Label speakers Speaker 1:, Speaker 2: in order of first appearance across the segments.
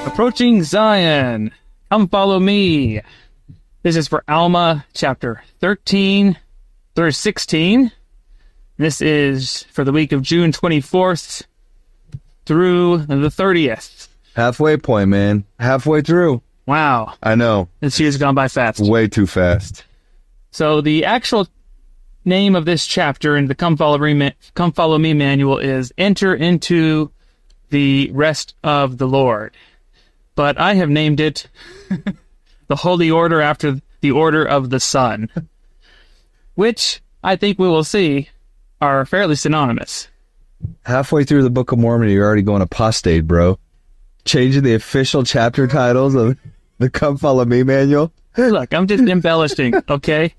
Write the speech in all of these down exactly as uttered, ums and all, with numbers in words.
Speaker 1: Approaching Zion, come follow me. This is for Alma, chapter thirteen through sixteen. This is for the week of June twenty-fourth through the thirtieth.
Speaker 2: Halfway point, man. Halfway through.
Speaker 1: Wow.
Speaker 2: I know.
Speaker 1: This year's gone by fast.
Speaker 2: Way too fast.
Speaker 1: So the actual name of this chapter in the Come Follow Me, Come Follow Me manual is Enter into the Rest of the Lord. But I have named it the Holy Order after the Order of the Sun, which I think we will see are fairly synonymous.
Speaker 2: Halfway through the Book of Mormon, you're already going apostate, bro. Changing the official chapter titles of the Come Follow Me manual.
Speaker 1: Look, I'm just embellishing, okay?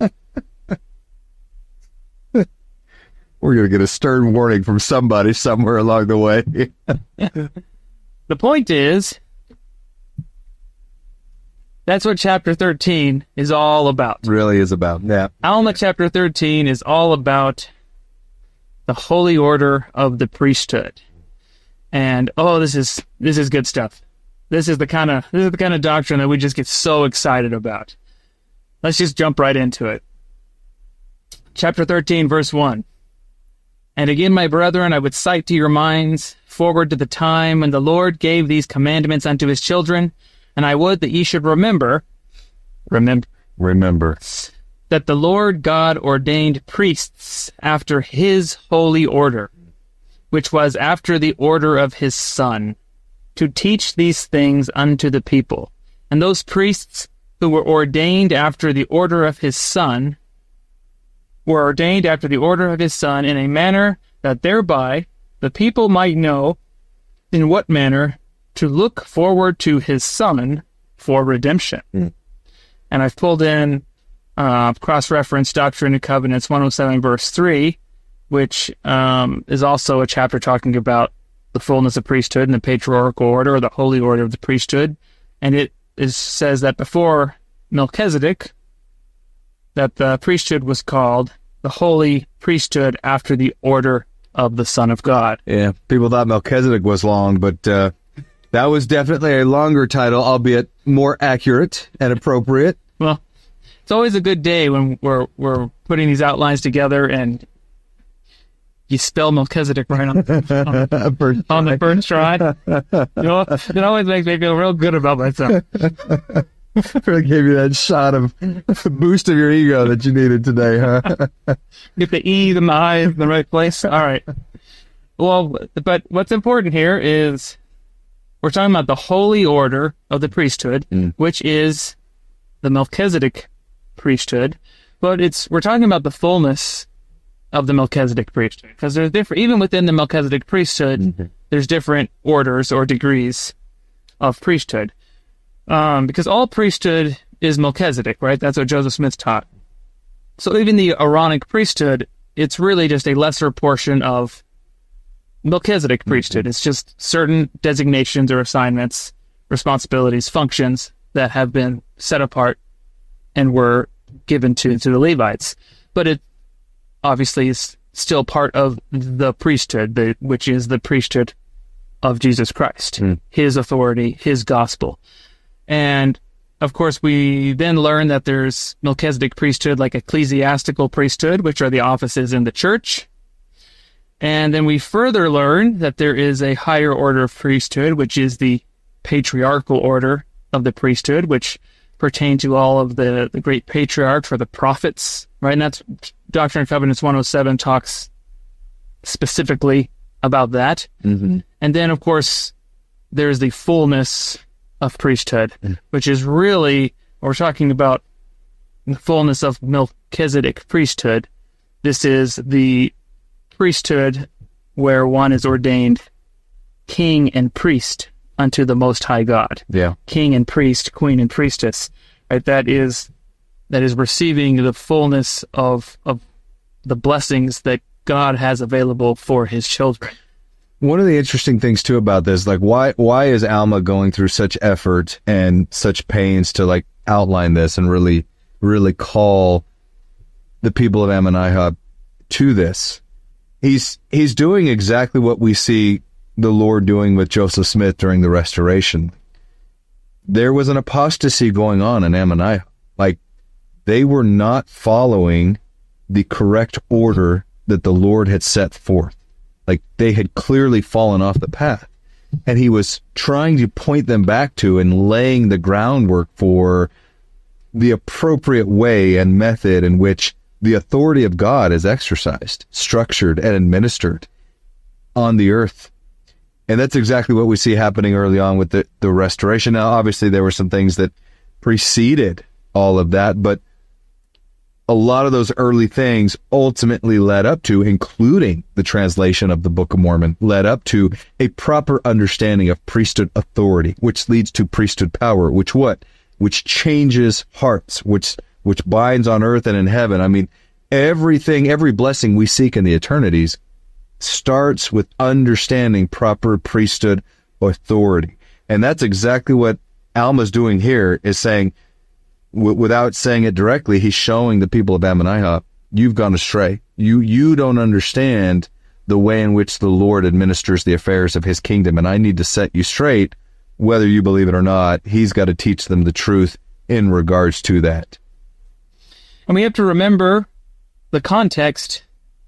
Speaker 2: We're going to get a stern warning from somebody somewhere along the way.
Speaker 1: The point is, that's what chapter thirteen is all about.
Speaker 2: Really is about, yeah.
Speaker 1: Alma chapter thirteen is all about the holy order of the priesthood. And oh, this is this is good stuff. This is the kind of this is the kind of doctrine that we just get so excited about. Let's just jump right into it. Chapter thirteen, verse one. And again, my brethren, I would cite to your minds forward to the time when the Lord gave these commandments unto his children, and I would that ye should remember, remember,
Speaker 2: remember,
Speaker 1: that the Lord God ordained priests after his holy order, which was after the order of his Son, to teach these things unto the people. And those priests who were ordained after the order of his Son were ordained after the order of his Son in a manner that thereby the people might know in what manner to look forward to his Son for redemption. Mm. And I've pulled in uh, cross-reference Doctrine and Covenants one oh seven, verse three, which um, is also a chapter talking about the fullness of priesthood and the patriarchal order, or the holy order of the priesthood. And it is, says that before Melchizedek, that the priesthood was called the holy priesthood after the order of the Son of God.
Speaker 2: Yeah, people thought Melchizedek was long, but uh, that was definitely a longer title, albeit more accurate and appropriate.
Speaker 1: Well, it's always a good day when we're we're putting these outlines together and you spell Melchizedek right on, on,
Speaker 2: first
Speaker 1: on the first try. You know, it always makes me feel real good about myself.
Speaker 2: Really gave you that shot of boost of your ego that you needed today, huh?
Speaker 1: Get the E and the I in the right place. All right. Well, but what's important here is we're talking about the holy order of the priesthood, mm. which is the Melchizedek priesthood, but it's we're talking about the fullness of the Melchizedek priesthood, because there's different, even within the Melchizedek priesthood, mm-hmm. there's different orders or degrees of priesthood. Um, because all priesthood is Melchizedek, right? That's what Joseph Smith taught. So even the Aaronic priesthood, it's really just a lesser portion of Melchizedek priesthood. Mm-hmm. It's just certain designations or assignments, responsibilities, functions that have been set apart and were given to, to the Levites. But it obviously is still part of the priesthood, the, which is the priesthood of Jesus Christ, mm. his authority, his gospel. And, of course, we then learn that there's Melchizedek priesthood, like ecclesiastical priesthood, which are the offices in the church. And then we further learn that there is a higher order of priesthood, which is the patriarchal order of the priesthood, which pertain to all of the, the great patriarchs or the prophets, right? And that's Doctrine and Covenants one oh seven talks specifically about that. Mm-hmm. And then, of course, there's the fullness of priesthood, mm. which is really, we're talking about the fullness of Melchizedek priesthood. This is the priesthood where one is ordained king and priest unto the Most High God.
Speaker 2: Yeah.
Speaker 1: King and priest, queen and priestess. Right? That is that is receiving the fullness of of the blessings that God has available for his children.
Speaker 2: One of the interesting things too about this, like why why is Alma going through such effort and such pains to like outline this and really really call the people of Ammonihah to this? He's he's doing exactly what we see the Lord doing with Joseph Smith during the Restoration. there was an apostasy going on in Ammonihah. Like, they were not following the correct order that the Lord had set forth. Like, they had clearly fallen off the path. And he was trying to point them back to and laying the groundwork for the appropriate way and method in which the authority of God is exercised, structured, and administered on the earth. And that's exactly what we see happening early on with the, the restoration. Now, obviously, there were some things that preceded all of that, but a lot of those early things ultimately led up to, including the translation of the Book of Mormon, led up to a proper understanding of priesthood authority, which leads to priesthood power, which what? Which changes hearts, which which binds on earth and in heaven. I mean, everything, every blessing we seek in the eternities starts with understanding proper priesthood authority. And that's exactly what Alma's doing here, is saying, w- without saying it directly, he's showing the people of Ammonihah, you've gone astray. You, you don't understand the way in which the Lord administers the affairs of his kingdom, and I need to set you straight, whether you believe it or not. He's got to teach them the truth in regards to that.
Speaker 1: And we have to remember the context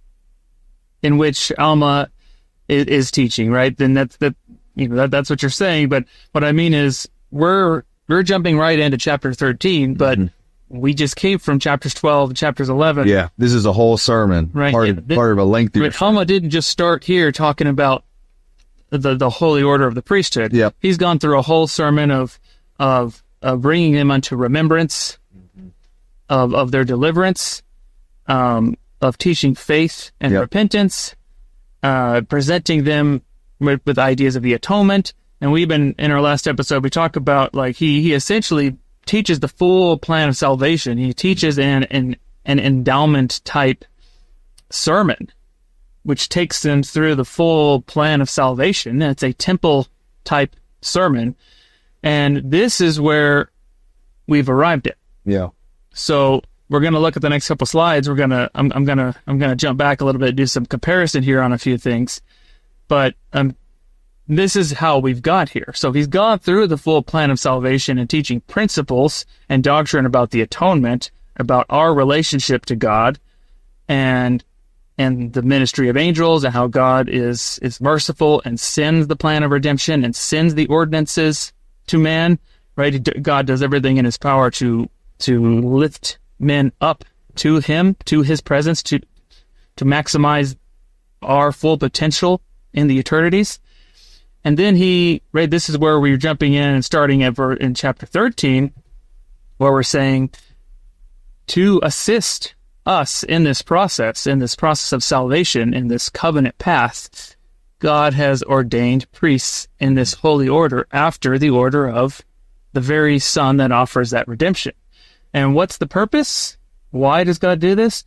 Speaker 1: in which Alma is, is teaching, right? Then that's that, you know, that, that's what you're saying. But what I mean is, we're we're jumping right into chapter thirteen, but mm-hmm. we just came from chapters twelve and chapters eleven.
Speaker 2: Yeah, this is a whole sermon, right? Part, yeah, this, part of a lengthy.
Speaker 1: But Alma didn't just start here talking about the the holy order of the priesthood.
Speaker 2: Yep.
Speaker 1: He's gone through a whole sermon of of, of bringing them unto remembrance mm-hmm. of of their deliverance. Um, of teaching faith and yep. repentance, uh, presenting them with, with ideas of the atonement. And we've been, in our last episode, we talked about, like, he, he essentially teaches the full plan of salvation. He teaches an, an, an endowment type sermon, which takes them through the full plan of salvation. It's a temple type sermon. And this is where we've arrived at.
Speaker 2: Yeah.
Speaker 1: So, we're going to look at the next couple slides. We're going to, I'm, I'm going to, I'm going to jump back a little bit, do some comparison here on a few things. But um, this is how we've got here. So he's gone through the full plan of salvation and teaching principles and doctrine about the atonement, about our relationship to God, and and the ministry of angels, and how God is is merciful and sends the plan of redemption and sends the ordinances to man. Right? God does everything in his power to to lift men up to him, to his presence, to to maximize our full potential in the eternities. And then he, right, this is where we're jumping in and starting at in chapter thirteen, where we're saying, to assist us in this process, in this process of salvation, in this covenant path, God has ordained priests in this holy order after the order of the very Son that offers that redemption. And what's the purpose? Why does God do this?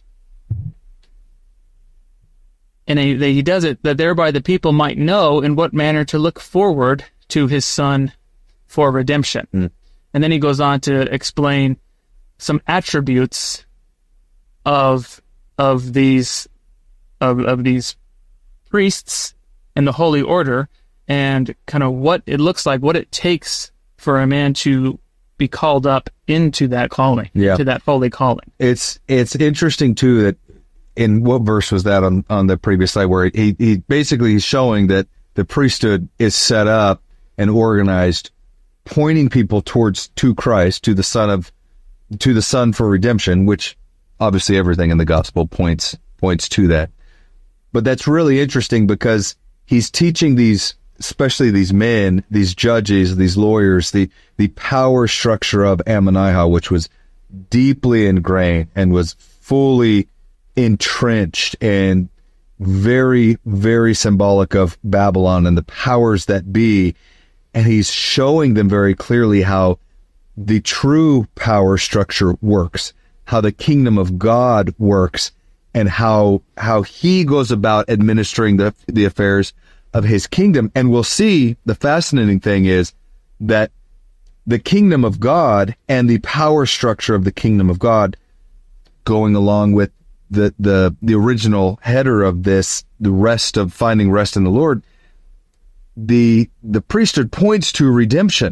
Speaker 1: And he, he does it that thereby the people might know in what manner to look forward to his Son for redemption. Mm. And then he goes on to explain some attributes of of these of of these priests in the holy order, and kind of what it looks like, what it takes for a man to be called up into that calling, yeah. to that holy calling.
Speaker 2: It's it's interesting too that in what verse was that on, on the previous slide, where he he basically is showing that the priesthood is set up and organized, pointing people towards to Christ, to the Son of to the Son for redemption, which obviously everything in the gospel points points to that. But that's really interesting because he's teaching these, especially these men, these judges, these lawyers, the, the power structure of Ammonihah, which was deeply ingrained and was fully entrenched and very, very symbolic of Babylon and the powers that be. And he's showing them very clearly how the true power structure works, how the kingdom of God works, and how how he goes about administering the the affairs of his kingdom. And we'll see, the fascinating thing is that the kingdom of God and the power structure of the kingdom of God, going along with the the the original header of this, the rest of finding rest in the Lord, the the priesthood points to redemption.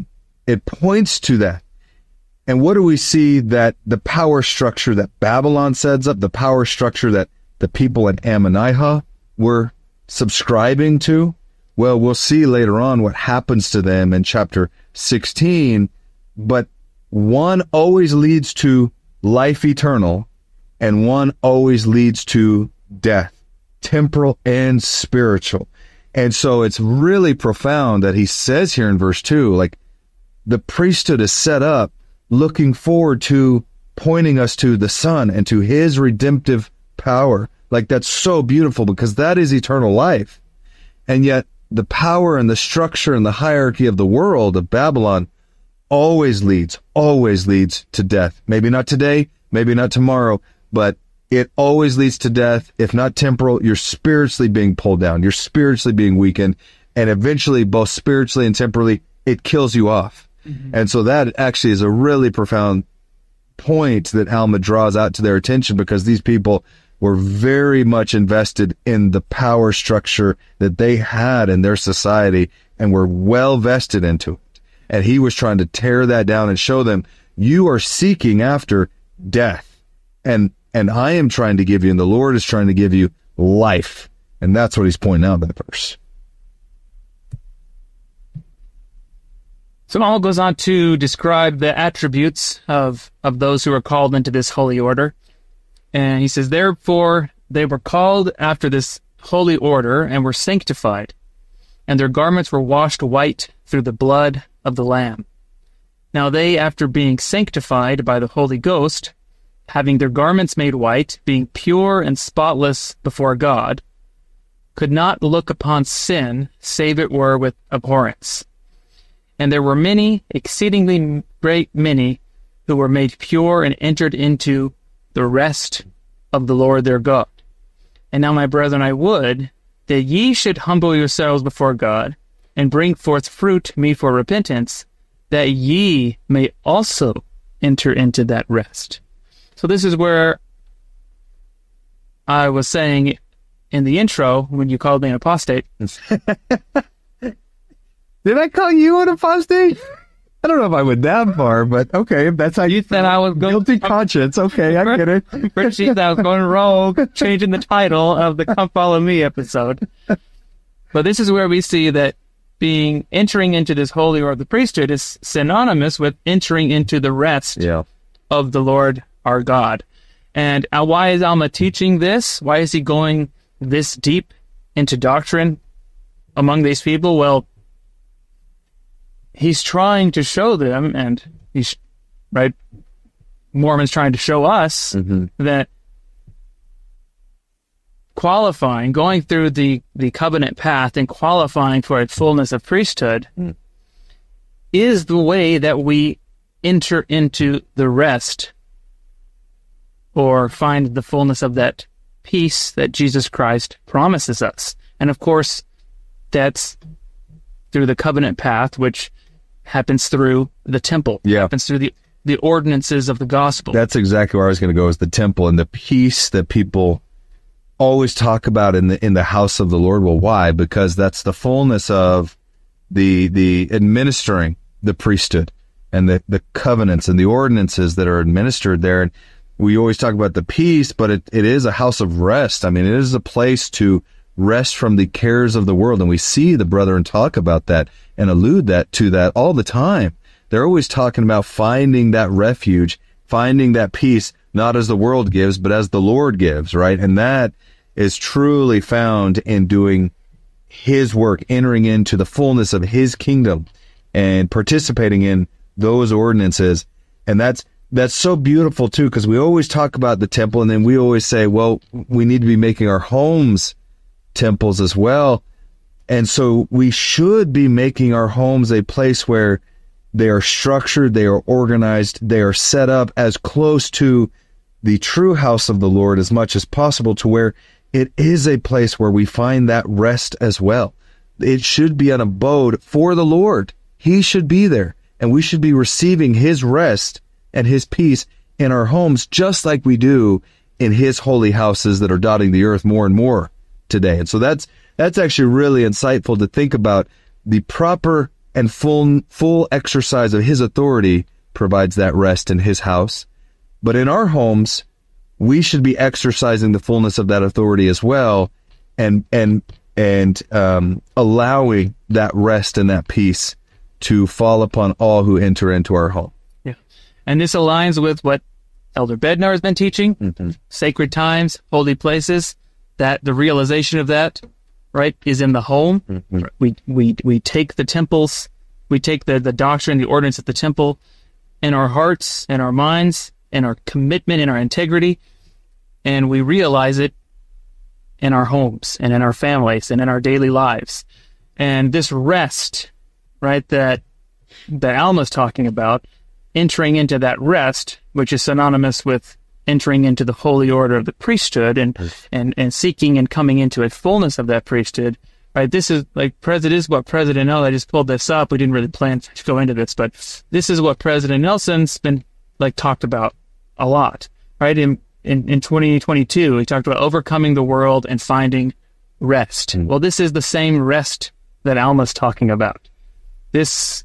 Speaker 2: it points to that. And what do we see that the power structure that Babylon sets up, the power structure that the people in Ammonihah were subscribing to? Well, we'll see later on what happens to them in chapter sixteen, but one always leads to life eternal, and one always leads to death, temporal and spiritual. And so it's really profound that he says here in verse two, like, the priesthood is set up looking forward to pointing us to the Son and to his redemptive power. Like, that's so beautiful, because that is eternal life. And yet the power and the structure and the hierarchy of the world of Babylon always leads, always leads to death. Maybe not today, maybe not tomorrow, but it always leads to death. If not temporal, you're spiritually being pulled down. You're spiritually being weakened. And eventually, both spiritually and temporally, it kills you off. Mm-hmm. And so that actually is a really profound point that Alma draws out to their attention, because these people were very much invested in the power structure that they had in their society and were well vested into it. And he was trying to tear that down and show them, you are seeking after death. And and I am trying to give you, and the Lord is trying to give you life. And that's what he's pointing out in that verse.
Speaker 1: So Alma goes on to describe the attributes of, of those who are called into this holy order. And he says, therefore, they were called after this holy order and were sanctified, and their garments were washed white through the blood of the Lamb. Now they, after being sanctified by the Holy Ghost, having their garments made white, being pure and spotless before God, could not look upon sin, save it were with abhorrence. And there were many, exceedingly great many, who were made pure and entered into the rest of the Lord their God. And now, my brethren, I would that ye should humble yourselves before God, and bring forth fruit meet for repentance, that ye may also enter into that rest. So this is where I was saying in the intro, when you called me an apostate.
Speaker 2: Did I call you an apostate? I don't know if I went that far, but okay, if that's how you,
Speaker 1: you said I was going
Speaker 2: guilty conscience. Okay, I get it.
Speaker 1: Pretty sure I was going rogue, changing the title of the Come Follow Me episode. But this is where we see that being entering into this holy order of the priesthood is synonymous with entering into the rest
Speaker 2: yeah.
Speaker 1: of the Lord our God. And uh, why is Alma teaching this? Why is he going this deep into doctrine among these people? Well, he's trying to show them, and he's, right, Mormon's trying to show us mm-hmm. that qualifying, going through the, the covenant path and qualifying for a fullness of priesthood mm. is the way that we enter into the rest, or find the fullness of that peace that Jesus Christ promises us. And of course, that's through the covenant path, which happens through the temple.
Speaker 2: Yeah.
Speaker 1: Happens through the, the ordinances of the gospel.
Speaker 2: That's exactly where I was going to go, is the temple and the peace that people always talk about in the in the house of the Lord. Well, why? Because that's the fullness of the the administering the priesthood and the, the covenants and the ordinances that are administered there. And we always talk about the peace, but it, it is a house of rest. I mean, it is a place to rest from the cares of the world. And we see the brethren talk about that and allude that to that all the time. They're always talking about finding that refuge, finding that peace, not as the world gives, but as the Lord gives, right? And that is truly found in doing his work, entering into the fullness of his kingdom and participating in those ordinances. And that's that's so beautiful too, because we always talk about the temple, and then we always say, well, we need to be making our homes temples as well. And so we should be making our homes a place where they are structured, they are organized, they are set up as close to the true house of the Lord as much as possible, to where it is a place where we find that rest as well. It should be an abode for the Lord. He should be there, and we should be receiving his rest and his peace in our homes, just like we do in his holy houses that are dotting the earth more and more today. And so that's that's actually really insightful to think about the proper and full full exercise of his authority provides that rest in his house. But in our homes, we should be exercising the fullness of that authority as well, and and and um, allowing that rest and that peace to fall upon all who enter into our home.
Speaker 1: Yeah, and this aligns with what Elder Bednar has been teaching, mm-hmm. sacred times, holy places, that the realization of that, right, is in the home. Mm-hmm. We we we take the temples, we take the, the doctrine, the ordinance of the temple in our hearts, in our minds, in our commitment, in our integrity, and we realize it in our homes and in our families and in our daily lives. And this rest, right, that that Alma's talking about, entering into that rest, which is synonymous with entering into the holy order of the priesthood and, and, and seeking and coming into a fullness of that priesthood, right? This is like President, this is what President Nelson, I just pulled this up. We didn't really plan to go into this, but this is what President Nelson's been like talked about a lot, right? In, in, in twenty twenty-two, he talked about overcoming the world and finding rest. Mm. Well, this is the same rest that Alma's talking about. This,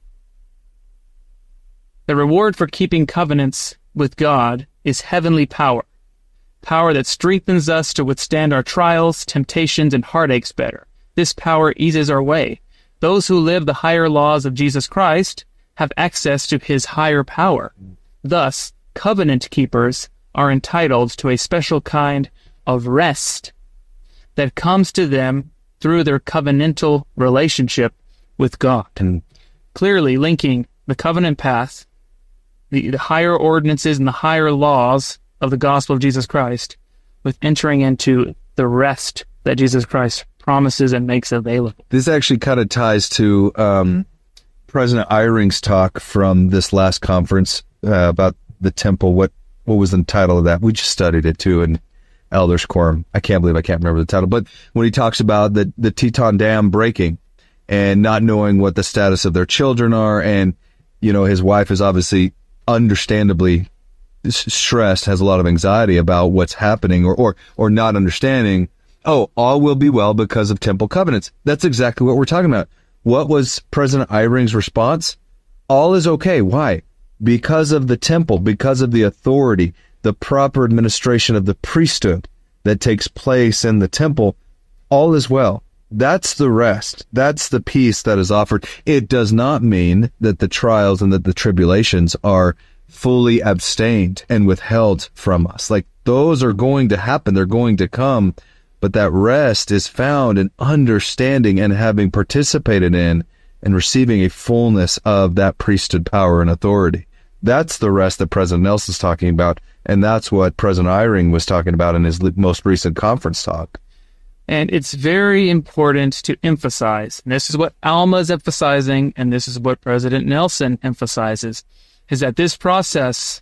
Speaker 1: the reward for keeping covenants with God is heavenly power, power that strengthens us to withstand our trials, temptations, and heartaches better. This power eases our way. Those who live the higher laws of Jesus Christ have access to his higher power. Thus, covenant keepers are entitled to a special kind of rest that comes to them through their covenantal relationship with God. And clearly linking the covenant path, The, the higher ordinances and the higher laws of the gospel of Jesus Christ, with entering into the rest that Jesus Christ promises and makes available.
Speaker 2: This actually kind of ties to um, President Eyring's talk from this last conference uh, about the temple. What what was the title of that? We just studied it too in Elders Quorum. I can't believe I can't remember the title. But when he talks about the, the Teton Dam breaking and not knowing what the status of their children are, and, you know, his wife is obviously understandably stressed, has a lot of anxiety about what's happening, or, or, or not understanding, oh, all will be well because of temple covenants. That's exactly what we're talking about. What was President Eyring's response? All is okay. Why? Because of the temple, because of the authority, the proper administration of the priesthood that takes place in the temple, all is well. That's the rest. That's the peace that is offered. It does not mean that the trials and that the tribulations are fully abstained and withheld from us. Like, those are going to happen. They're going to come. But that rest is found in understanding and having participated in and receiving a fullness of that priesthood power and authority. That's the rest that President Nelson's talking about. And that's what President Eyring was talking about in his most recent conference talk.
Speaker 1: And it's very important to emphasize, and this is what Alma is emphasizing, and this is what President Nelson emphasizes, is that this process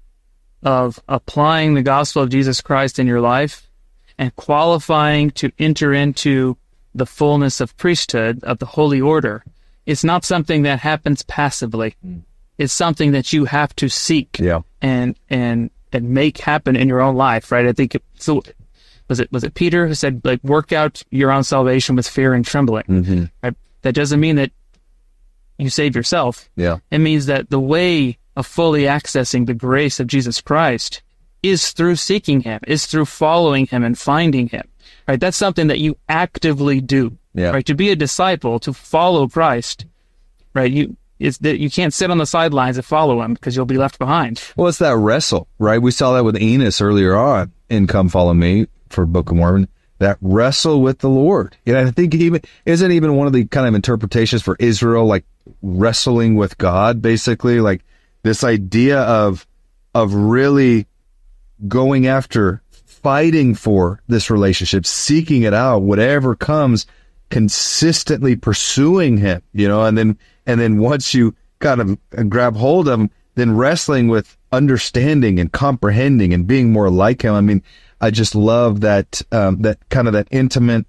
Speaker 1: of applying the gospel of Jesus Christ in your life and qualifying to enter into the fullness of priesthood, of the holy order, is not something that happens passively. Mm. It's something that you have to seek
Speaker 2: yeah.
Speaker 1: and and and make happen in your own life, right? I think it, so. Was it was it Peter who said, like, work out your own salvation with fear and trembling?
Speaker 2: Mm-hmm.
Speaker 1: Right? That doesn't mean that you save yourself.
Speaker 2: Yeah.
Speaker 1: It means that the way of fully accessing the grace of Jesus Christ is through seeking him, is through following him and finding him. Right? That's something that you actively do.
Speaker 2: Yeah.
Speaker 1: Right? To be a disciple, to follow Christ, right? You it's that you can't sit on the sidelines and follow him because you'll be left behind.
Speaker 2: Well, it's that wrestle, right? We saw that with Enos earlier on in Come Follow Me for Book of Mormon. That wrestle with the Lord. You know, I think even isn't even one of the kind of interpretations for Israel, like wrestling with God, basically, like this idea of of really going after, fighting for this relationship, seeking it out, whatever comes, consistently pursuing him, you know, and then and then once you kind of grab hold of him, then wrestling with understanding and comprehending and being more like him. I mean, I just love that um, that kind of that intimate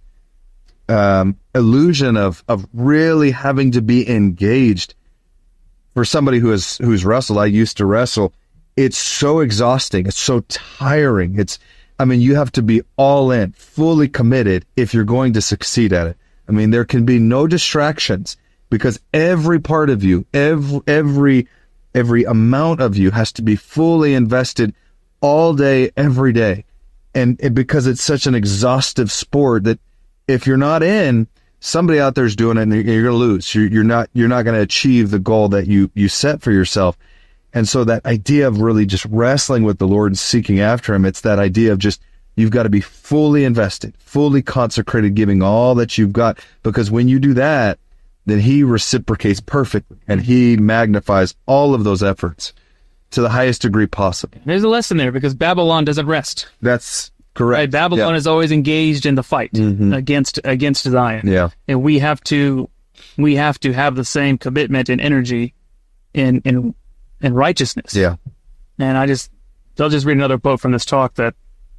Speaker 2: um, illusion of of really having to be engaged. For somebody who is who's wrestled, I used to wrestle. It's so exhausting. It's so tiring. It's, I mean, you have to be all in, fully committed if you're going to succeed at it. I mean, there can be no distractions. because every part of you, every every every amount of you has to be fully invested all day, every day. And, and because it's such an exhaustive sport that if you're not in, somebody out there is doing it and you're, you're going to lose. You're, you're not, you're not going to achieve the goal that you, you set for yourself. And so that idea of really just wrestling with the Lord and seeking after him, it's that idea of just, you've got to be fully invested, fully consecrated, giving all that you've got. Because when you do that, then he reciprocates perfectly and he magnifies all of those efforts to the highest degree possible.
Speaker 1: There's a lesson there because Babylon doesn't rest.
Speaker 2: That's correct.
Speaker 1: Right? Babylon
Speaker 2: yeah.
Speaker 1: is always engaged in the fight
Speaker 2: mm-hmm.
Speaker 1: against against Zion.
Speaker 2: Yeah.
Speaker 1: And we have to we have to have the same commitment and energy in in in righteousness.
Speaker 2: Yeah.
Speaker 1: And I just I'll just read another quote from this talk that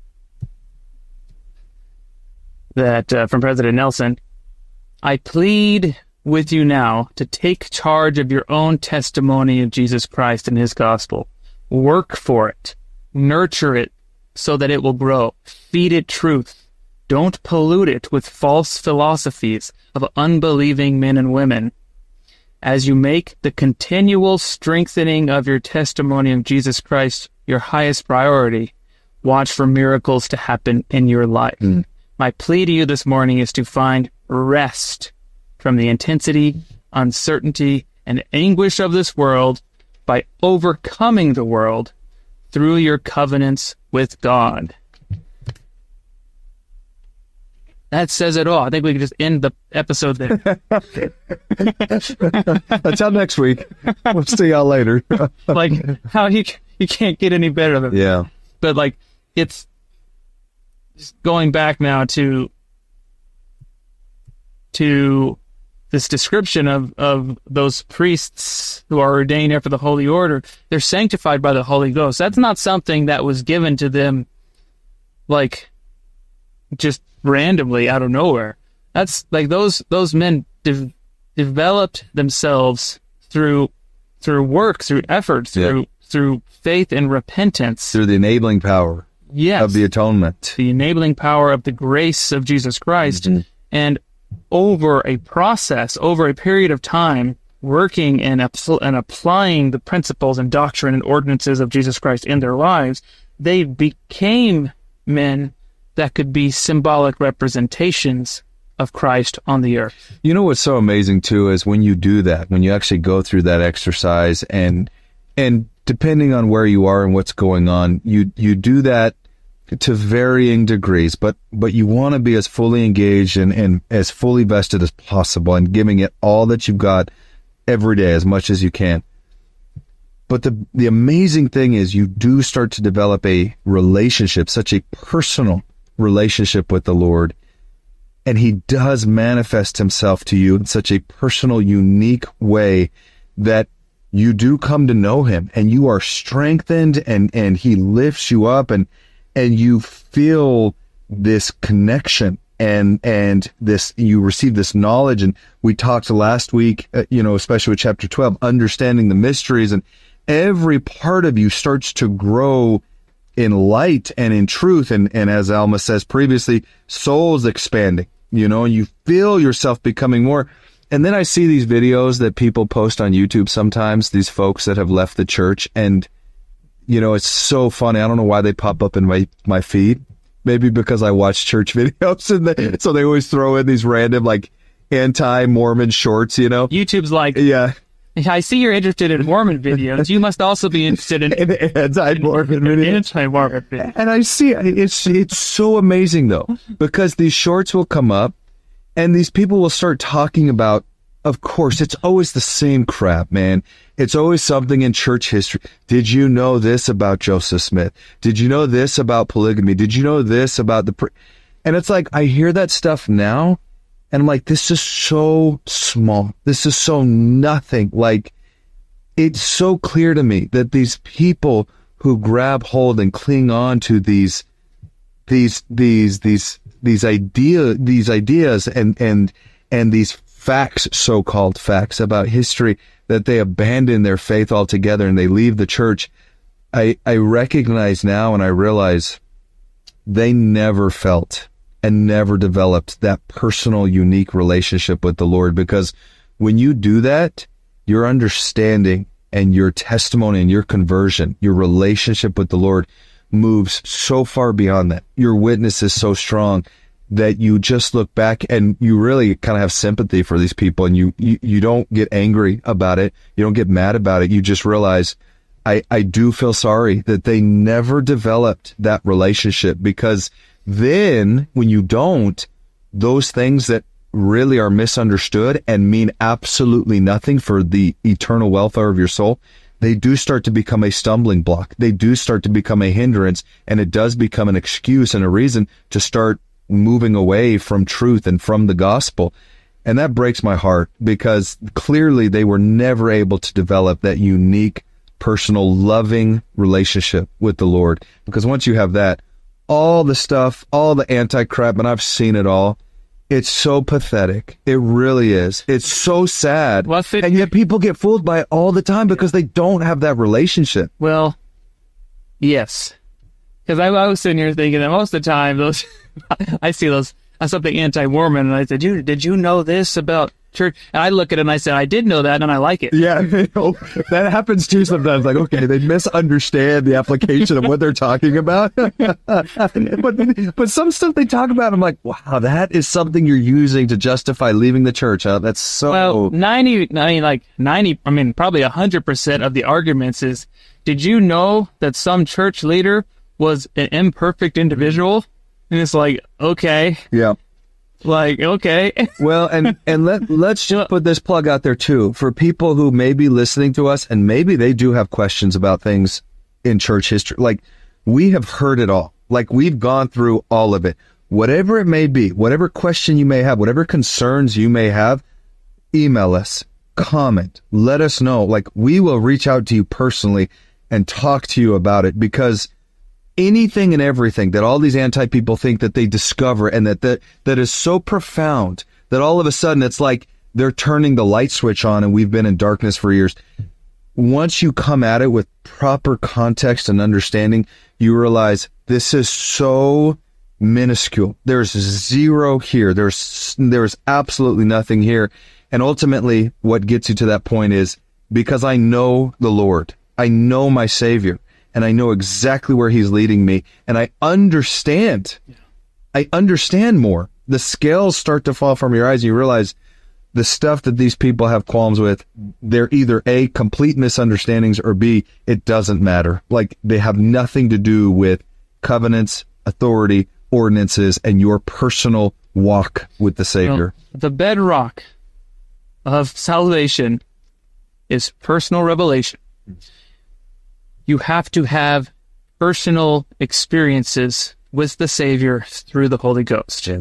Speaker 1: that uh, from President Nelson. I plead with you now to take charge of your own testimony of Jesus Christ and his gospel. Work for it. Nurture it so that it will grow. Feed it truth. Don't pollute it with false philosophies of unbelieving men and women. As you make the continual strengthening of your testimony of Jesus Christ your highest priority, watch for miracles to happen in your life. Mm. My plea to you this morning is to find rest from the intensity, uncertainty, and anguish of this world by overcoming the world through your covenants with God. That says it all. I think we can just end the episode there.
Speaker 2: Until next week. We'll see y'all later.
Speaker 1: Like, how you, you can't get any better than that.
Speaker 2: Yeah.
Speaker 1: But, like, it's just going back now to to this description of, of those priests who are ordained after the Holy Order. They're sanctified by the Holy Ghost. That's not something that was given to them, like, just randomly out of nowhere. That's, like, those those men de- developed themselves through through work, through effort, through, yeah. through faith and repentance.
Speaker 2: Through the enabling power
Speaker 1: yes.
Speaker 2: of the atonement.
Speaker 1: The enabling power of the grace of Jesus Christ. Mm-hmm. And over a process, over a period of time, working and, apl- and applying the principles and doctrine and ordinances of Jesus Christ in their lives, they became men that could be symbolic representations of Christ on the earth.
Speaker 2: You know what's so amazing, too, is when you do that, when you actually go through that exercise, and and depending on where you are and what's going on, you you do that to varying degrees, but but you want to be as fully engaged and, and as fully vested as possible and giving it all that you've got every day as much as you can. But the the amazing thing is you do start to develop a relationship, such a personal relationship with the Lord, and he does manifest himself to you in such a personal, unique way that you do come to know him, and you are strengthened, and and he lifts you up, and and you feel this connection, and and this, you receive this knowledge. And we talked last week, uh, you know, especially with chapter twelve, understanding the mysteries, and every part of you starts to grow in light and in truth. And, and as Alma says previously, soul's expanding, you know, and you feel yourself becoming more. And then I see these videos that people post on YouTube sometimes, these folks that have left the church, and you know, it's so funny. I don't know why they pop up in my, my feed. Maybe because I watch church videos, and they, so they always throw in these random, like, anti-Mormon shorts, you know?
Speaker 1: YouTube's like,
Speaker 2: yeah,
Speaker 1: I see you're interested in Mormon videos. You must also be interested in,
Speaker 2: in anti-Mormon
Speaker 1: in, in
Speaker 2: videos.
Speaker 1: Anti-Mormon videos.
Speaker 2: And I see, it's it's so amazing, though, because these shorts will come up, and these people will start talking about, of course, it's always the same crap, man. It's always something in church history. Did you know this about Joseph Smith? Did you know this about polygamy? Did you know this about the... Pre-? And it's like, I hear that stuff now, and I'm like, this is so small. This is so nothing. Like, it's so clear to me that these people who grab hold and cling on to these, these, these, these, these idea, these ideas and, and, and these facts, so-called facts about history, that they abandon their faith altogether and they leave the church. I, I recognize now, and I realize they never felt and never developed that personal, unique relationship with the Lord, because When you do that, your understanding and your testimony and your conversion, your relationship with the Lord moves so far beyond that. Your witness is so strong that you just look back and you really kind of have sympathy for these people, and you, you, you don't get angry about it. You don't get mad about it. You just realize, I, I do feel sorry that they never developed that relationship, because then when you don't, those things that really are misunderstood and mean absolutely nothing for the eternal welfare of your soul, they do start to become a stumbling block. They do start to become a hindrance, and it does become an excuse and a reason to start moving away from truth and from the gospel. And that breaks my heart, because clearly they were never able to develop that unique, personal, loving relationship with the Lord. Because once you have that, all the stuff, all the anti-crap, and I've seen it all, it's so pathetic. It really is. It's so sad.
Speaker 1: Well, it,
Speaker 2: and yet people get fooled by it all the time because they don't have that relationship.
Speaker 1: Well, yes. Because I, I was sitting here thinking that most of the time, those I see those uh, something anti-Mormon, and I said, "You did you know this about church?" And I look at it and I said, "I did know that, and I like it."
Speaker 2: Yeah, you know, that happens too sometimes. Like, okay, they misunderstand the application of what they're talking about. but but some stuff they talk about, I'm like, wow, that is something you're using to justify leaving the church. Huh? That's so.
Speaker 1: Well, ninety. I mean, like ninety. I mean, probably a hundred percent of the arguments is, did you know that some church leader was an imperfect individual? And it's like, okay.
Speaker 2: Yeah.
Speaker 1: Like, okay.
Speaker 2: Well, and, and let, let's just put this plug out there too, for people who may be listening to us, and maybe they do have questions about things in church history. Like, we have heard it all. Like, we've gone through all of it. Whatever it may be, whatever question you may have, whatever concerns you may have, email us, comment, let us know. Like, we will reach out to you personally and talk to you about it, because anything and everything that all these anti-people think that they discover, and that, that that is so profound that all of a sudden it's like they're turning the light switch on and we've been in darkness for years. Once you come at it with proper context and understanding, you realize this is so minuscule. There's zero here. There's there's absolutely nothing here. And ultimately, what gets you to that point is, because I know the Lord, I know my Savior, and I know exactly where he's leading me, and I understand. Yeah. I understand more. The scales start to fall from your eyes, and you realize the stuff that these people have qualms with, they're either A, complete misunderstandings, or B, it doesn't matter. Like, they have nothing to do with covenants, authority, ordinances, and your personal walk with the Savior.
Speaker 1: Well, the bedrock of salvation is personal revelation. You have to have personal experiences with the Savior through the Holy Ghost. Yeah.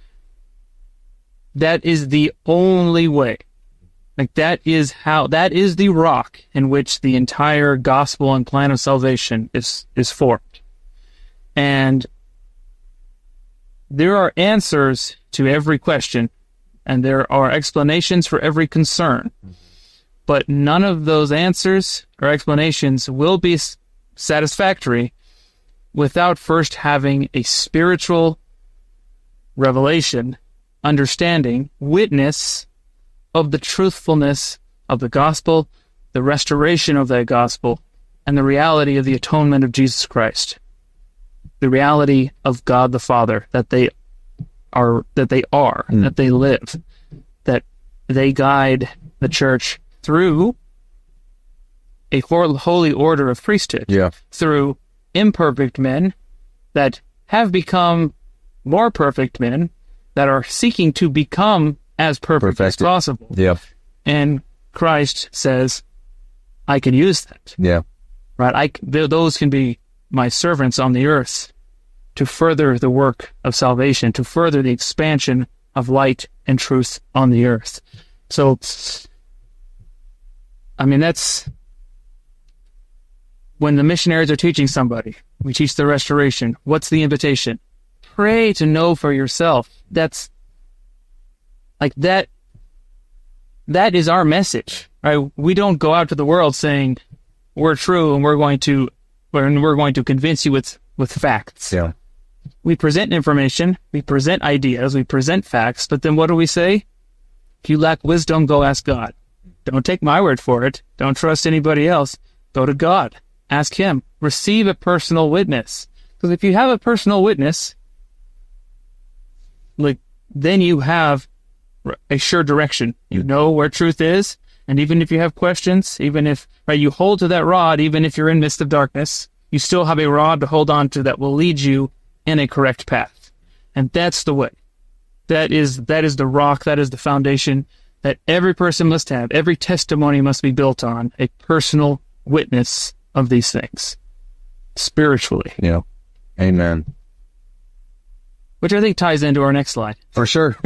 Speaker 1: That is the only way. Like, that is how, that is the rock in which the entire gospel and plan of salvation is, is formed. And there are answers to every question, and there are explanations for every concern. But none of those answers or explanations will be satisfactory without first having a spiritual revelation, understanding, witness of the truthfulness of the gospel, the restoration of that gospel, and the reality of the atonement of Jesus Christ. The reality of God the Father, that they are, that they are, mm. that they live, that they guide the church through a holy order of priesthood,
Speaker 2: yeah.
Speaker 1: through imperfect men that have become more perfect men, that are seeking to become as perfect Perfected. as possible.
Speaker 2: Yeah.
Speaker 1: And Christ says, I can use that.
Speaker 2: Yeah.
Speaker 1: Right? I, those can be my servants on the earth to further the work of salvation, to further the expansion of light and truth on the earth. So, I mean, that's when the missionaries are teaching somebody. We teach the restoration. What's the invitation? Pray to know for yourself. That's like that. That is our message, right? We don't go out to the world saying we're true and we're going to, and we're going to convince you with, with facts.
Speaker 2: Yeah.
Speaker 1: We present information, we present ideas, we present facts, but then what do we say? If you lack wisdom, go ask God. Don't take my word for it. Don't trust anybody else. Go to God. Ask him. Receive a personal witness. Because if you have a personal witness, like, then you have a sure direction. You know where truth is. And even if you have questions, even if, right, you hold to that rod, even if you're in midst of darkness, you still have a rod to hold on to that will lead you in a correct path. And that's the way. That is, that is the rock. That is the foundation that every person must have. Every testimony must be built on a personal witness of these things spiritually.
Speaker 2: Yeah. Amen.
Speaker 1: Which I think ties into our next slide.
Speaker 2: For sure.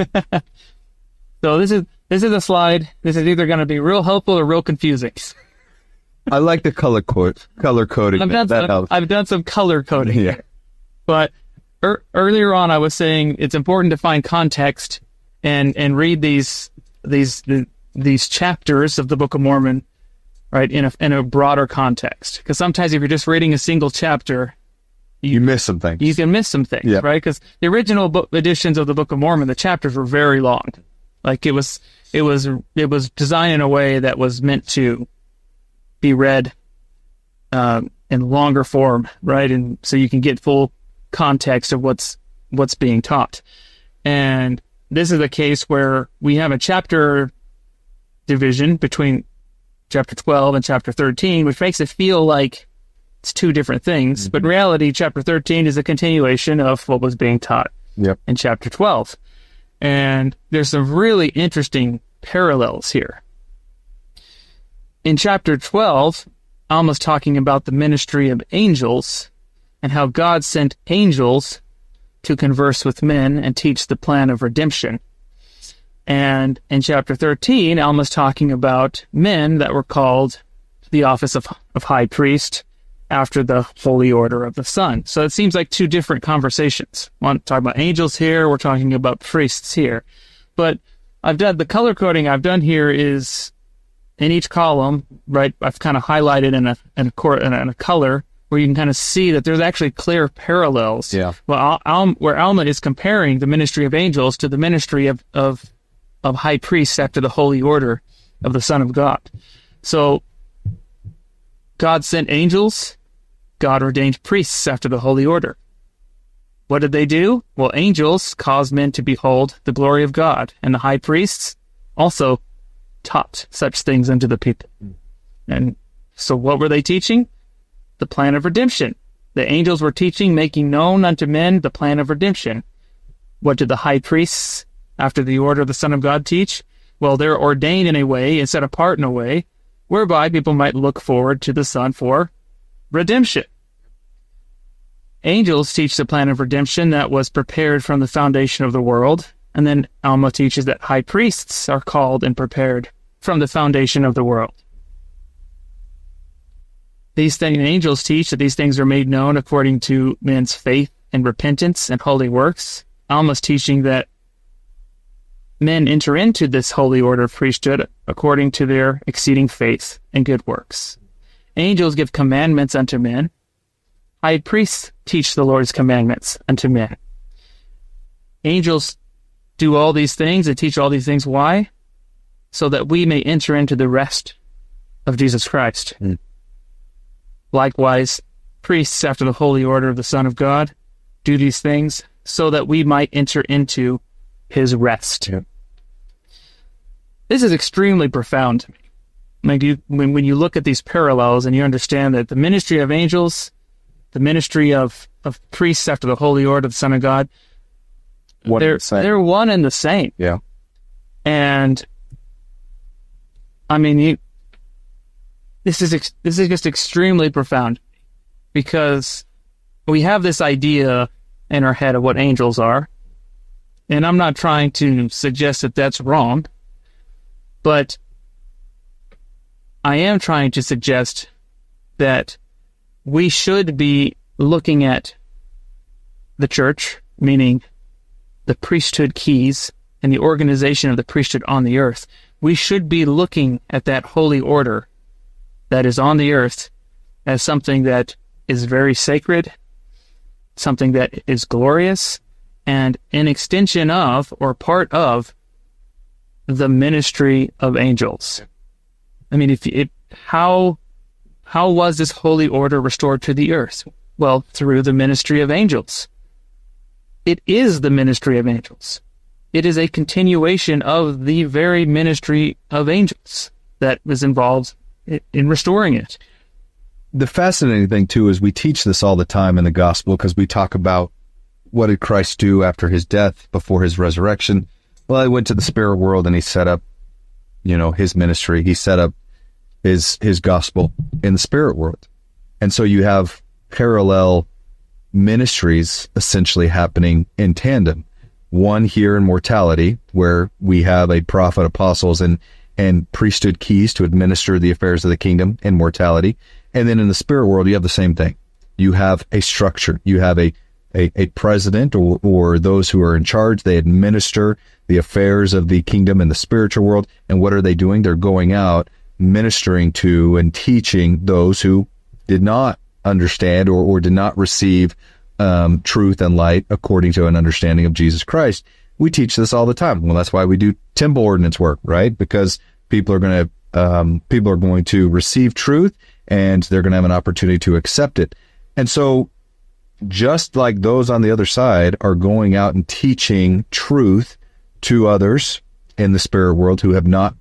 Speaker 1: So this is this is a slide. This is either going to be real helpful or real confusing.
Speaker 2: I like the color code, color coding.
Speaker 1: I've done,
Speaker 2: that
Speaker 1: some,
Speaker 2: helps.
Speaker 1: I've done some color coding.
Speaker 2: Yeah.
Speaker 1: Here. But er, earlier on, I was saying it's important to find context and and read these these the, these chapters of the Book of Mormon, right, in a in a broader context. Because sometimes if you're just reading a single chapter,
Speaker 2: you, you miss some things.
Speaker 1: You can miss some things,
Speaker 2: yeah.
Speaker 1: right? Because the original book editions of the Book of Mormon, the chapters were very long. Like it was, it was, it was designed in a way that was meant to be read um, in longer form, right? And so you can get full context of what's what's being taught. And this is a case where we have a chapter division between chapter twelve and chapter thirteen, which makes it feel like it's two different things. Mm-hmm. But in reality, chapter thirteen is a continuation of what was being taught
Speaker 2: yep.
Speaker 1: in chapter twelve. And there's some really interesting parallels here. In chapter twelve, Alma's talking about the ministry of angels and how God sent angels to converse with men and teach the plan of redemption. And in chapter thirteen, Alma's talking about men that were called to the office of, of high priest after the holy order of the sun. So it seems like two different conversations. One talking about angels here, we're talking about priests here. But I've done the color coding I've done here is in each column, right? I've kind of highlighted in a in a, cor- in a, in a color where you can kind of see that there's actually clear parallels.
Speaker 2: Yeah.
Speaker 1: Well, Al- where Alma is comparing the ministry of angels to the ministry of of of high priests after the holy order of the Son of God. So God sent angels. God ordained priests after the holy order. What did they do? Well, angels caused men to behold the glory of God, and the high priests also taught such things unto the people. And so what were they teaching? The plan of redemption. The angels were teaching, making known unto men the plan of redemption. What did the high priests, after the order of the Son of God, teach? Well, they're ordained in a way and set apart in a way whereby people might look forward to the Son for redemption. Angels teach the plan of redemption that was prepared from the foundation of the world, and then Alma teaches that high priests are called and prepared from the foundation of the world. These things, angels teach that these things are made known according to men's faith and repentance and holy works. Alma's teaching that men enter into this holy order of priesthood according to their exceeding faith and good works. Angels give commandments unto men. High priests teach the Lord's commandments unto men. Angels do all these things and teach all these things. Why? So that we may enter into the rest of Jesus Christ. Mm. Likewise, priests after the holy order of the Son of God do these things so that we might enter into his rest. Yeah. This is extremely profound to me. Like you, when, when you look at these parallels and you understand that the ministry of angels, the ministry of, of priests after the holy order of the Son of God,
Speaker 2: one
Speaker 1: they're,
Speaker 2: and the same.
Speaker 1: they're one and the same.
Speaker 2: Yeah.
Speaker 1: And, I mean, you, this is ex- this is just extremely profound because we have this idea in our head of what angels are, and I'm not trying to suggest that that's wrong, but I am trying to suggest that we should be looking at the church, meaning the priesthood keys and the organization of the priesthood on the earth. We should be looking at that holy order that is on the earth as something that is very sacred, something that is glorious, and an extension of or part of the ministry of angels. I mean, if it, how how was this holy order restored to the earth? Well, through the ministry of angels. It is the ministry of angels. It is a continuation of the very ministry of angels that was involved in restoring it.
Speaker 2: The fascinating thing, too, is we teach this all the time in the gospel because we talk about what did Christ do after his death, before his resurrection. Well, he went to the spirit world and he set up, you know, his ministry. He set up his his gospel in the spirit world. And so you have parallel ministries essentially happening in tandem. One here in mortality, where we have a prophet, apostles, and and priesthood keys to administer the affairs of the kingdom in mortality. And then in the spirit world, you have the same thing. You have a structure. You have a a, a president or, or those who are in charge. They administer the affairs of the kingdom in the spiritual world. And what are they doing? They're going out ministering to and teaching those who did not understand or, or did not receive um, truth and light according to an understanding of Jesus Christ. We teach this all the time. Well, that's why we do temple ordinance work, right? Because people are going to um, people are going to receive truth and they're going to have an opportunity to accept it. And so just like those on the other side are going out and teaching truth to others in the spirit world who have not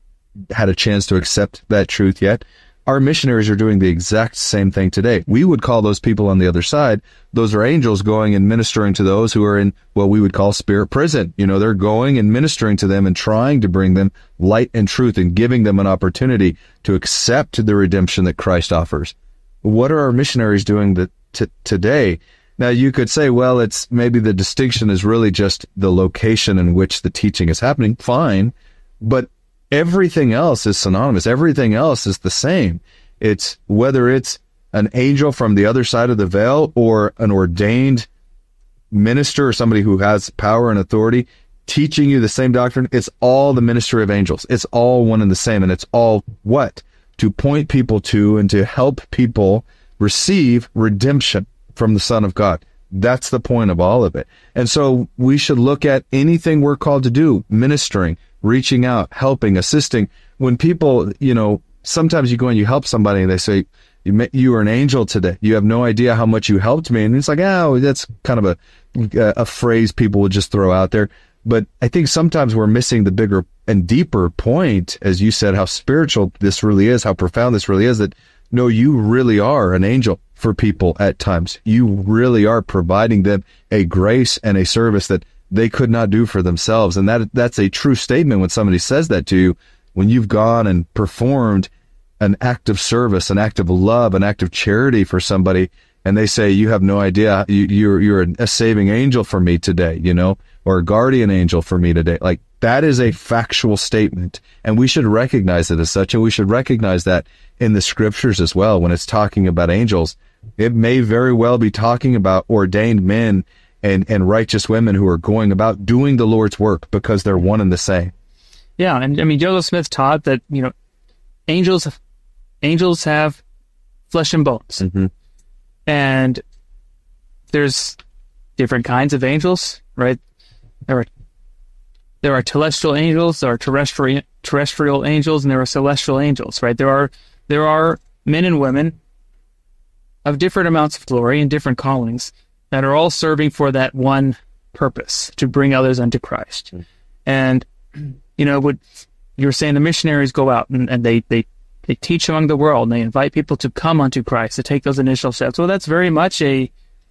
Speaker 2: had a chance to accept that truth yet, our missionaries are doing the exact same thing today. We would call those people on the other side, those are angels going and ministering to those who are in what we would call spirit prison. You know, they're going and ministering to them and trying to bring them light and truth and giving them an opportunity to accept the redemption that Christ offers. What are our missionaries doing that t- today? Now, you could say, well, it's maybe the distinction is really just the location in which the teaching is happening. Fine. But everything else is synonymous. Everything else is the same. It's whether it's an angel from the other side of the veil or an ordained minister or somebody who has power and authority teaching you the same doctrine. It's all the ministry of angels. It's all one and the same. And it's all what? To point people to and to help people receive redemption from the Son of God. That's the point of all of it. And so we should look at anything we're called to do, ministering, reaching out, helping, assisting. When people, you know, sometimes you go and you help somebody and they say, you met, you were an angel today. You have no idea how much you helped me. And it's like, oh, that's kind of a, a phrase people would just throw out there. But I think sometimes we're missing the bigger and deeper point, as you said, how spiritual this really is, how profound this really is, that no, you really are an angel for people at times. You really are providing them a grace and a service that they could not do for themselves. And that that's a true statement when somebody says that to you, when you've gone and performed an act of service, an act of love, an act of charity for somebody, and they say, you have no idea, you, you're you're a saving angel for me today, you know, or a guardian angel for me today. Like, that is a factual statement, and we should recognize it as such, and we should recognize that in the scriptures as well. When it's talking about angels, it may very well be talking about ordained men and, and righteous women who are going about doing the Lord's work because they're one and the same.
Speaker 1: Yeah, and I mean, Joseph Smith taught that, you know, angels angels have flesh and bones.
Speaker 2: Mm-hmm.
Speaker 1: And there's different kinds of angels, right? There are there are celestial angels, there are terrestrial terrestrial angels, and there are celestial angels, right? There are there are men and women of different amounts of glory and different callings that are all serving for that one purpose, to bring others unto Christ. Mm-hmm. And, you know, what you were saying, the missionaries go out and, and they, they, they teach among the world, and they invite people to come unto Christ, to take those initial steps. Well, that's very much a,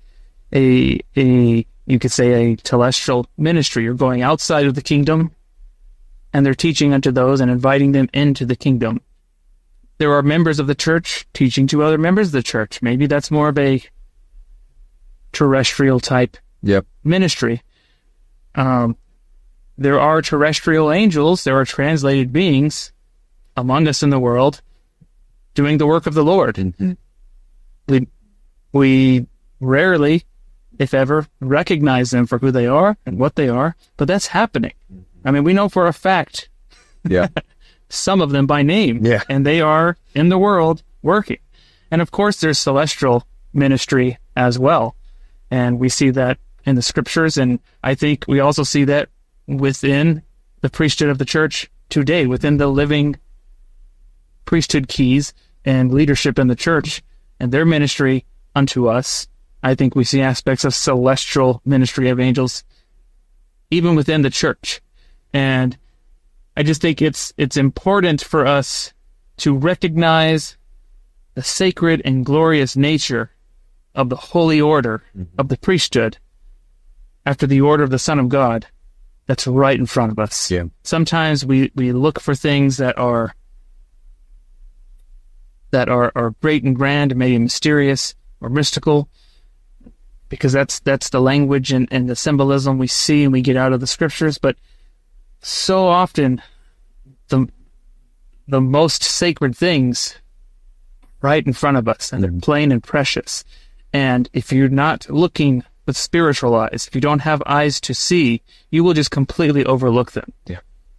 Speaker 1: a, a, you could say a celestial ministry. You're going outside of the kingdom, and they're teaching unto those and inviting them into the kingdom. There are members of the church teaching to other members of the church. Maybe that's more of a terrestrial type
Speaker 2: yep.
Speaker 1: ministry. Um, there are terrestrial angels, there are translated beings among us in the world doing the work of the Lord. Mm-hmm. We, we rarely, if ever, recognize them for who they are and what they are, but that's happening. I mean, we know for a fact
Speaker 2: yeah.
Speaker 1: some of them by name,
Speaker 2: yeah.
Speaker 1: and they are in the world working. And of course, there's celestial ministry as well. And we see that in the scriptures, and I think we also see that within the priesthood of the church today within the living priesthood keys and leadership in the church and their ministry unto us. I think we see aspects of celestial ministry of angels even within the church. And I just think it's it's important for us to recognize the sacred and glorious nature of the holy order mm-hmm. of the priesthood after the order of the Son of God that's right in front of us.
Speaker 2: Yeah.
Speaker 1: Sometimes we, we look for things that are that are, are great and grand, maybe mysterious or mystical, because that's that's the language and, and the symbolism we see and we get out of the scriptures. But so often the the most sacred things right in front of us, and they're plain and precious. And if you're not looking with spiritual eyes, if you don't have eyes to see, you will just completely overlook them.
Speaker 2: Yeah.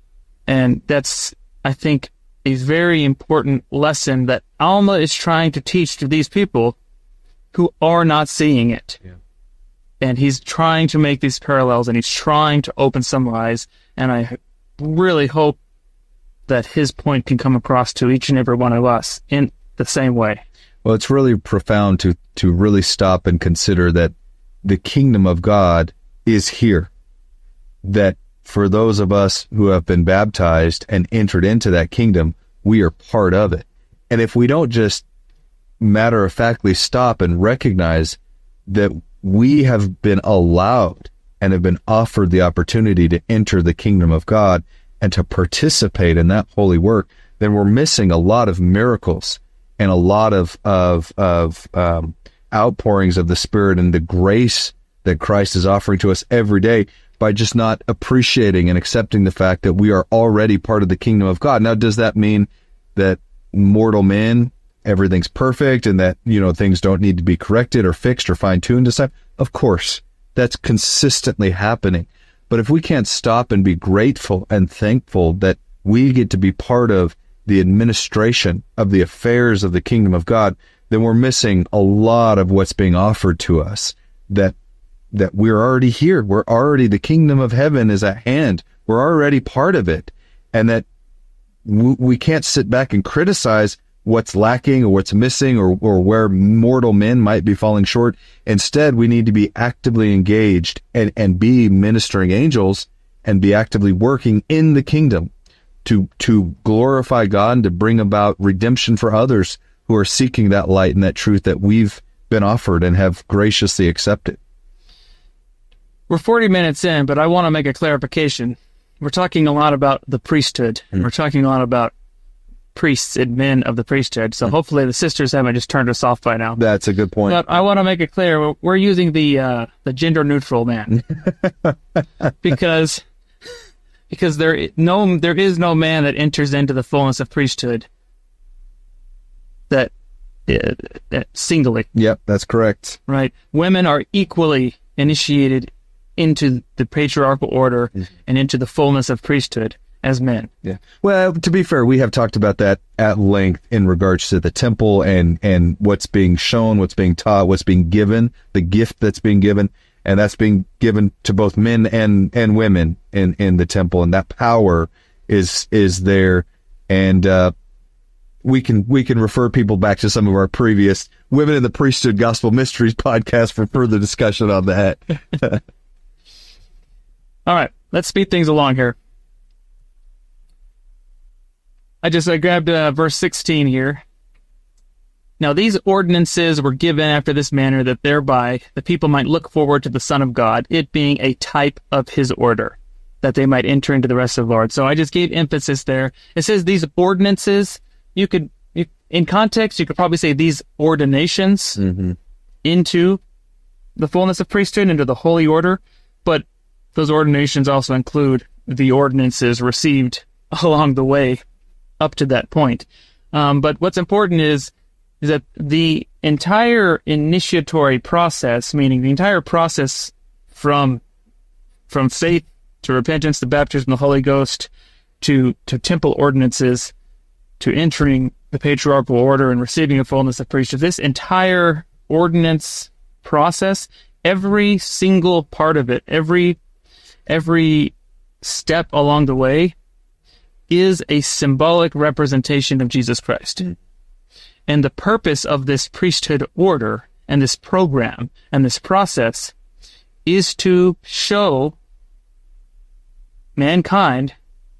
Speaker 1: And that's, I think, a very important lesson that Alma is trying to teach to these people who are not seeing it.
Speaker 2: Yeah.
Speaker 1: And he's trying to make these parallels, and he's trying to open some eyes, and I really hope that his point can come across to each and every one of us in the same way.
Speaker 2: Well, it's really profound to, to really stop and consider that the kingdom of God is here. That for those of us who have been baptized and entered into that kingdom, we are part of it. And if we don't just matter-of-factly stop and recognize that we have been allowed and have been offered the opportunity to enter the kingdom of God and to participate in that holy work, then we're missing a lot of miracles and a lot of of of um, outpourings of the Spirit and the grace that Christ is offering to us every day by just not appreciating and accepting the fact that we are already part of the kingdom of God. Now, does that mean that mortal men, everything's perfect and that, you know, things don't need to be corrected or fixed or fine-tuned this time? Of course, that's consistently happening. But if we can't stop and be grateful and thankful that we get to be part of the administration of the affairs of the kingdom of God, then we're missing a lot of what's being offered to us, that that we're already here. We're already, the kingdom of heaven is at hand. We're already part of it. And that w- we can't sit back and criticize what's lacking or what's missing or, or where mortal men might be falling short. Instead, we need to be actively engaged and, and be ministering angels and be actively working in the kingdom to to glorify God and to bring about redemption for others who are seeking that light and that truth that we've been offered and have graciously accepted.
Speaker 1: We're forty minutes in, but I want to make a clarification. We're talking a lot about the priesthood. Mm. We're talking a lot about priests and men of the priesthood. So mm. hopefully the sisters haven't just turned us off by now.
Speaker 2: That's a good point.
Speaker 1: But I want to make it clear, we're using the uh, the gender neutral man because because there no there is no man that enters into the fullness of priesthood that, uh, that singly.
Speaker 2: Yep, that's correct.
Speaker 1: Right. Women are equally initiated into the patriarchal order mm. and into the fullness of priesthood as men.
Speaker 2: Yeah. Well, to be fair, we have talked about that at length in regards to the temple and, and what's being shown, what's being taught, what's being given, the gift that's being given, and that's being given to both men and, and women in, in the temple. And that power is, is there. And, uh, we can, we can refer people back to some of our previous Women in the Priesthood Gospel Mysteries podcast for further discussion on that.
Speaker 1: All right, let's speed things along here. I just I grabbed uh, verse sixteen here. Now these ordinances were given after this manner, that thereby the people might look forward to the Son of God, it being a type of his order, that they might enter into the rest of the Lord. So I just gave emphasis there. It says these ordinances. You could, you, in context, you could probably say these ordinations mm-hmm. into the fullness of priesthood, into the holy order, but those ordinations also include the ordinances received along the way up to that point. Um, but what's important is, is that the entire initiatory process, meaning the entire process from from faith to repentance, to baptism of the Holy Ghost, to, to temple ordinances, to entering the patriarchal order and receiving a fullness of priesthood, this entire ordinance process, every single part of it, every every step along the way is a symbolic representation of Jesus Christ. And the purpose of this priesthood order and this program and this process is to show mankind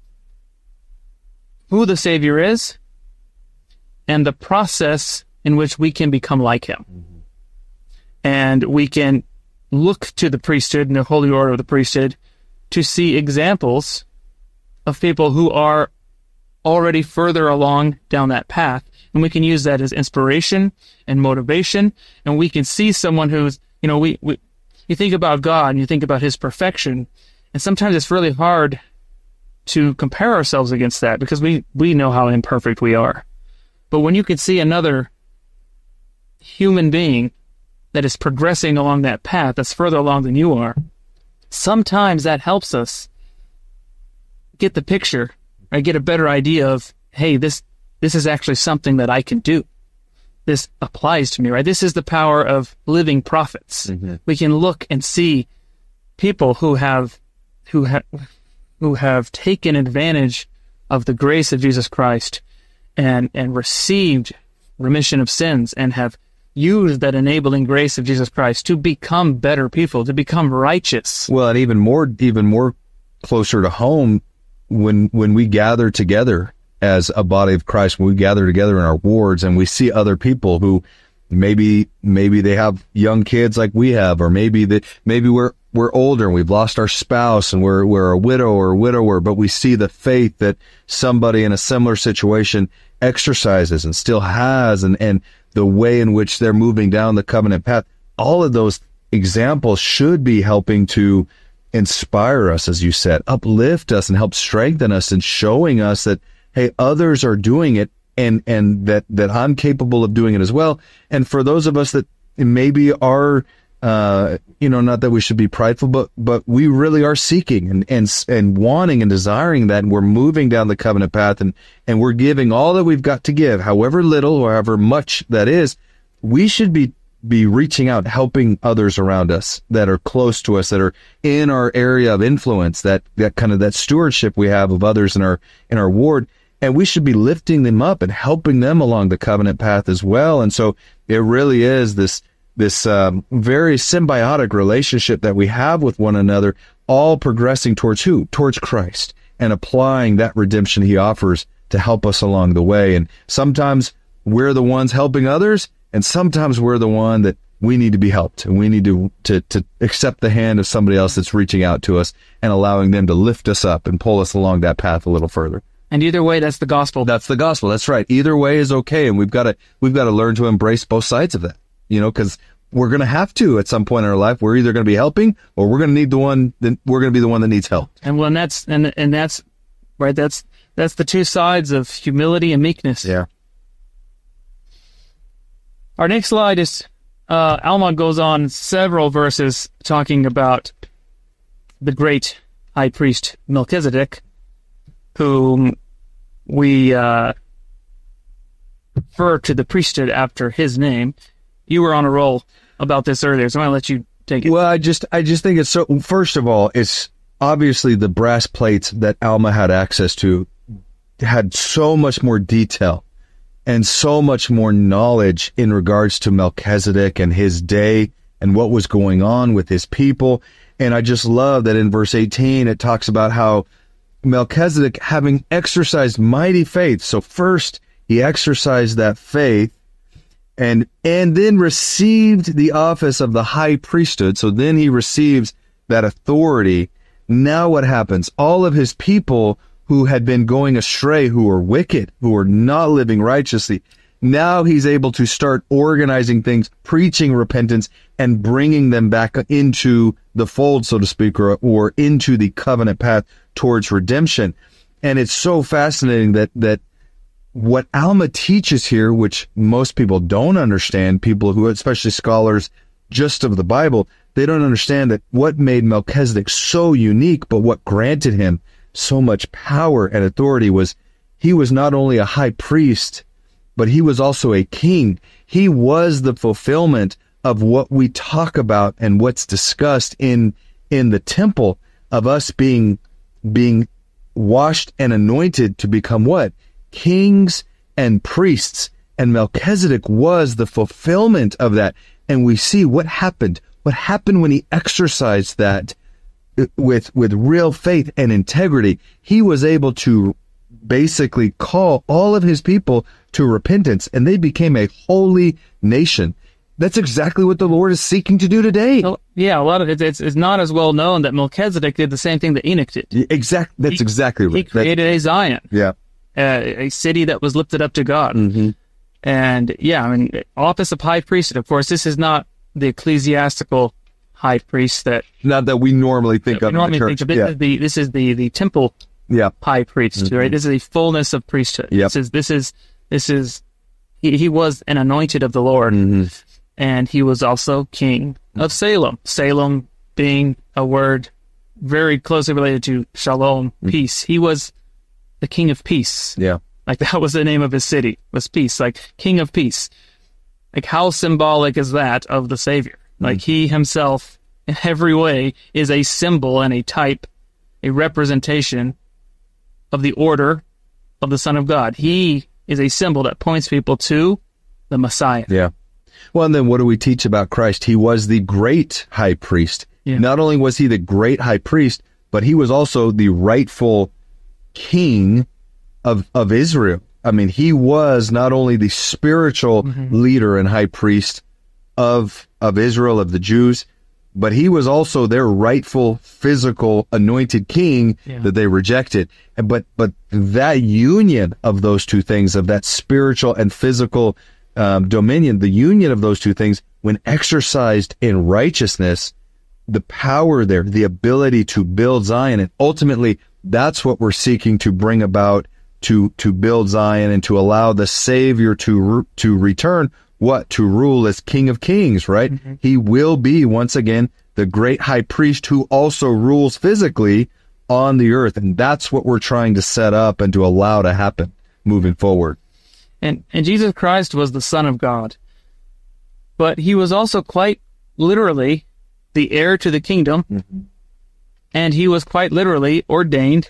Speaker 1: who the Savior is and the process in which we can become like him. Mm-hmm. And we can look to the priesthood and the holy order of the priesthood to see examples of people who are already further along down that path. And we can use that as inspiration and motivation. And we can see someone who's, you know, we, we you think about God and you think about his perfection. And sometimes it's really hard to compare ourselves against that because we, we know how imperfect we are. But when you can see another human being that is progressing along that path that's further along than you are, sometimes that helps us get the picture, or get a better idea of, hey, this this is actually something that I can do. This applies to me, right? This is the power of living prophets. Mm-hmm. We can look and see people who have who have who have taken advantage of the grace of Jesus Christ and and received remission of sins and have used that enabling grace of Jesus Christ to become better people, to become righteous.
Speaker 2: Well, and even more, even more closer to home, when when we gather together as a body of Christ, when we gather together in our wards and we see other people who maybe maybe they have young kids like we have, or maybe that maybe we're we're older and we've lost our spouse and we're we're a widow or a widower, but we see the faith that somebody in a similar situation exercises and still has, and and the way in which they're moving down the covenant path. All of those examples should be helping to inspire us, as you said, uplift us and help strengthen us, and showing us that, hey, others are doing it, and and that that I'm capable of doing it as well. And for those of us that maybe are, uh, you know, not that we should be prideful, but but we really are seeking and and and wanting and desiring that, and we're moving down the covenant path, and and we're giving all that we've got to give, however little or however much that is. We should be be reaching out, helping others around us that are close to us, that are in our area of influence, that that kind of that stewardship we have of others in our in our ward. And we should be lifting them up and helping them along the covenant path as well. And so it really is this this um, very symbiotic relationship that we have with one another, all progressing towards who? Towards Christ, and applying that redemption he offers to help us along the way. And sometimes we're the ones helping others, and sometimes we're the one that we need to be helped, and we need to, to, to accept the hand of somebody else that's reaching out to us and allowing them to lift us up and pull us along that path a little further.
Speaker 1: And either way, that's the gospel.
Speaker 2: That's the gospel. That's right. Either way is okay. And we've got to, we've got to learn to embrace both sides of that, you know, because we're going to have to at some point in our life. We're either going to be helping, or we're going to need the one that we're going to be the one that needs help.
Speaker 1: And when that's, and, and that's right. That's, that's the two sides of humility and meekness.
Speaker 2: Yeah.
Speaker 1: Our next slide is, uh, Alma goes on several verses talking about the great high priest Melchizedek, whom we uh, refer to the priesthood after his name. You were on a roll about this earlier, so I'm going to let you take it.
Speaker 2: Well, I just I just think it's so, first of all, it's obviously the brass plates that Alma had access to had so much more detail and so much more knowledge in regards to Melchizedek and his day and what was going on with his people. And I just love that in verse eighteen, it talks about how Melchizedek, having exercised mighty faith. So first he exercised that faith and and then received the office of the high priesthood. So then he receives that authority. Now what happens? All of his people who had been going astray, who were wicked, who were not living righteously, now he's able to start organizing things, preaching repentance, and bringing them back into the fold, so to speak, or, or into the covenant path towards redemption. And it's so fascinating that that what Alma teaches here, which most people don't understand, people who, especially scholars just of the Bible, they don't understand that what made Melchizedek so unique, but what granted him so much power and authority was he was not only a high priest, but he was also a king. He was the fulfillment of what we talk about and what's discussed in in the temple, of us being being washed and anointed to become what? Kings and priests. And Melchizedek was the fulfillment of that. And we see what happened. What happened when he exercised that with with real faith and integrity. He was able to basically call all of his people to repentance, and they became a holy nation. That's exactly what the Lord is seeking to do today.
Speaker 1: Well, yeah, a lot of it, it's, it's not as well known that Melchizedek did the same thing that Enoch did.
Speaker 2: Exact. That's
Speaker 1: he,
Speaker 2: exactly right.
Speaker 1: He created
Speaker 2: that's,
Speaker 1: a Zion.
Speaker 2: Yeah.
Speaker 1: Uh, a city that was lifted up to God.
Speaker 2: Mm-hmm.
Speaker 1: And yeah, I mean, office of high priesthood, of course, this is not the ecclesiastical high priest that...
Speaker 2: Not that we normally think
Speaker 1: we
Speaker 2: of
Speaker 1: normally
Speaker 2: in the church.
Speaker 1: Think of. This,
Speaker 2: yeah.
Speaker 1: is the, this is the, the temple
Speaker 2: yeah.
Speaker 1: high priest,
Speaker 2: mm-hmm.
Speaker 1: right? This is the fullness of priesthood.
Speaker 2: Yep.
Speaker 1: This is, this is, this is, he, he was an anointed of the Lord.
Speaker 2: Mm-hmm.
Speaker 1: And he was also king of Salem. Salem being a word very closely related to shalom,
Speaker 2: mm-hmm. peace.
Speaker 1: He was the king of peace.
Speaker 2: Yeah.
Speaker 1: Like that was the name of his city, was peace, like king of peace. Like how symbolic is that of the Savior? Like mm-hmm. he himself, in every way, is a symbol and a type, a representation of the order of the Son of God. He is a symbol that points people to the Messiah.
Speaker 2: Yeah. Well, and then what do we teach about Christ? He was the great high priest. Yeah. Not only was he the great high priest, but he was also the rightful king of of Israel. I mean, he was not only the spiritual mm-hmm. leader and high priest of of Israel, of the Jews, but he was also their rightful physical anointed king yeah. that they rejected. And but but that union of those two things, of that spiritual and physical um, dominion, the union of those two things, when exercised in righteousness, the power there, the ability to build Zion, and ultimately that's what we're seeking to bring about, to to build Zion and to allow the Savior to to return. What? To rule as King of Kings, right? Mm-hmm. He will be, once again, the great high priest who also rules physically on the earth. And that's what we're trying to set up and to allow to happen moving forward.
Speaker 1: And, and Jesus Christ was the Son of God. But he was also quite literally the heir to the kingdom. Mm-hmm. And he was quite literally ordained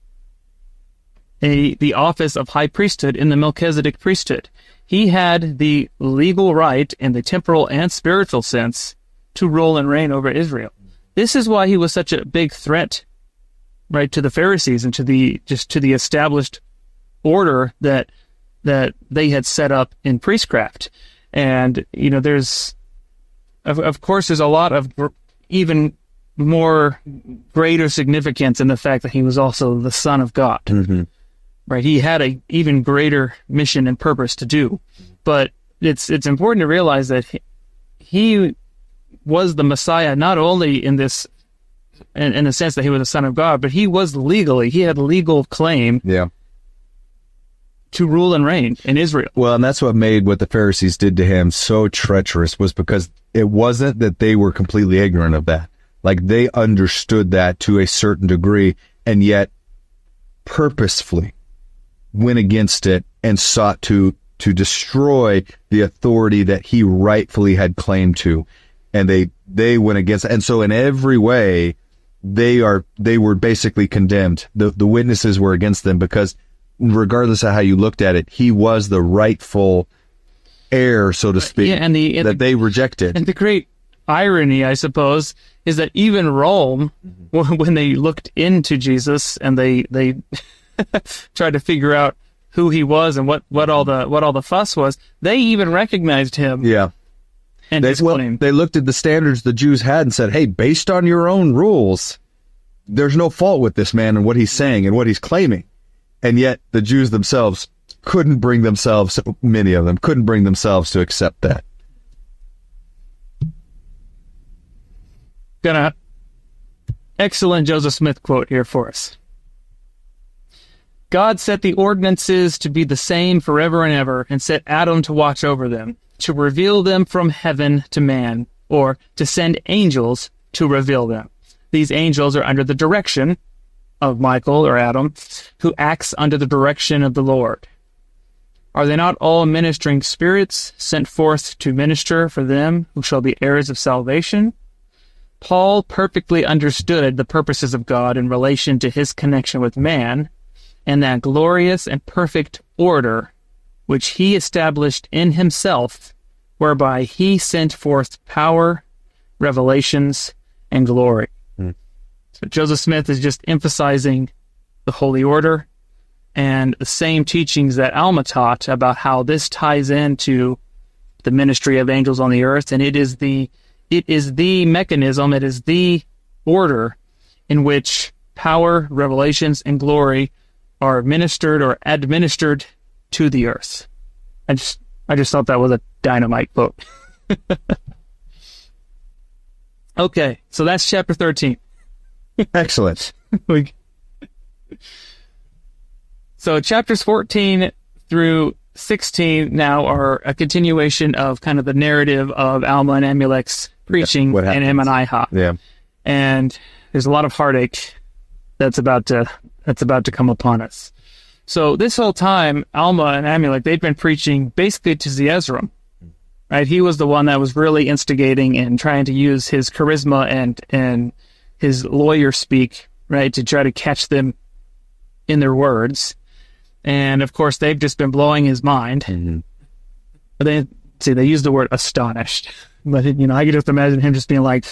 Speaker 1: a, the office of high priesthood in the Melchizedek priesthood. He had the legal right in the temporal and spiritual sense to rule and reign over Israel. This is why he was such a big threat, right, to the Pharisees and to the just to the established order that that they had set up in priestcraft. And you know, there's of of course there's a lot of gr- even more greater significance in the fact that he was also the Son of God.
Speaker 2: Mm-hmm.
Speaker 1: Right, he had a even greater mission and purpose to do, but it's it's important to realize that he, he was the Messiah not only in this, in, in the sense that he was the Son of God, but he was legally, he had legal claim,
Speaker 2: yeah,
Speaker 1: to rule and reign in Israel.
Speaker 2: Well, and that's what made what the Pharisees did to him so treacherous, was because it wasn't that they were completely ignorant of that. Like, they understood that to a certain degree, and yet purposefully went against it and sought to to destroy the authority that he rightfully had claim to, and they they went against it. And so in every way they are they were basically condemned. The the witnesses were against them, because regardless of how you looked at it, he was the rightful heir, so to speak,
Speaker 1: yeah, and the, and
Speaker 2: that
Speaker 1: the,
Speaker 2: they rejected.
Speaker 1: And the great irony, I suppose, is that even Rome, mm-hmm. when they looked into Jesus and they they tried to figure out who he was and what, what all the what all the fuss was, they even recognized him.
Speaker 2: Yeah,
Speaker 1: and
Speaker 2: they,
Speaker 1: his
Speaker 2: well,
Speaker 1: claim.
Speaker 2: They looked at the standards the Jews had and said, "Hey, based on your own rules, there's no fault with this man and what he's saying and what he's claiming." And yet the Jews themselves couldn't bring themselves, many of them couldn't bring themselves to accept that.
Speaker 1: Gonna excellent Joseph Smith quote here for us. God set the ordinances to be the same forever and ever, and set Adam to watch over them, to reveal them from heaven to man, or to send angels to reveal them. These angels are under the direction of Michael or Adam, who acts under the direction of the Lord. Are they not all ministering spirits sent forth to minister for them who shall be heirs of salvation? Paul perfectly understood the purposes of God in relation to his connection with man, and that glorious and perfect order which he established in himself, whereby he sent forth power, revelations, and glory. Mm. So Joseph Smith is just emphasizing the holy order and the same teachings that Alma taught about how this ties into the ministry of angels on the earth, and it is the it is the mechanism, it is the order in which power, revelations, and glory are ministered or administered to the earth. I just I just thought that was a dynamite quote. Okay, so that's chapter thirteen.
Speaker 2: Excellent.
Speaker 1: So chapters fourteen through sixteen now are a continuation of kind of the narrative of Alma and Amulek's preaching and him and Iha.
Speaker 2: Yeah.
Speaker 1: And there's a lot of heartache that's about to that's about to come upon us. So this whole time, Alma and Amulek, they've been preaching basically to Zeezrom, right? He was the one that was really instigating and trying to use his charisma and and his lawyer speak, right, to try to catch them in their words. And of course, they've just been blowing his mind. Mm-hmm. But they see they use the word astonished, but you know, I could just imagine him just being like,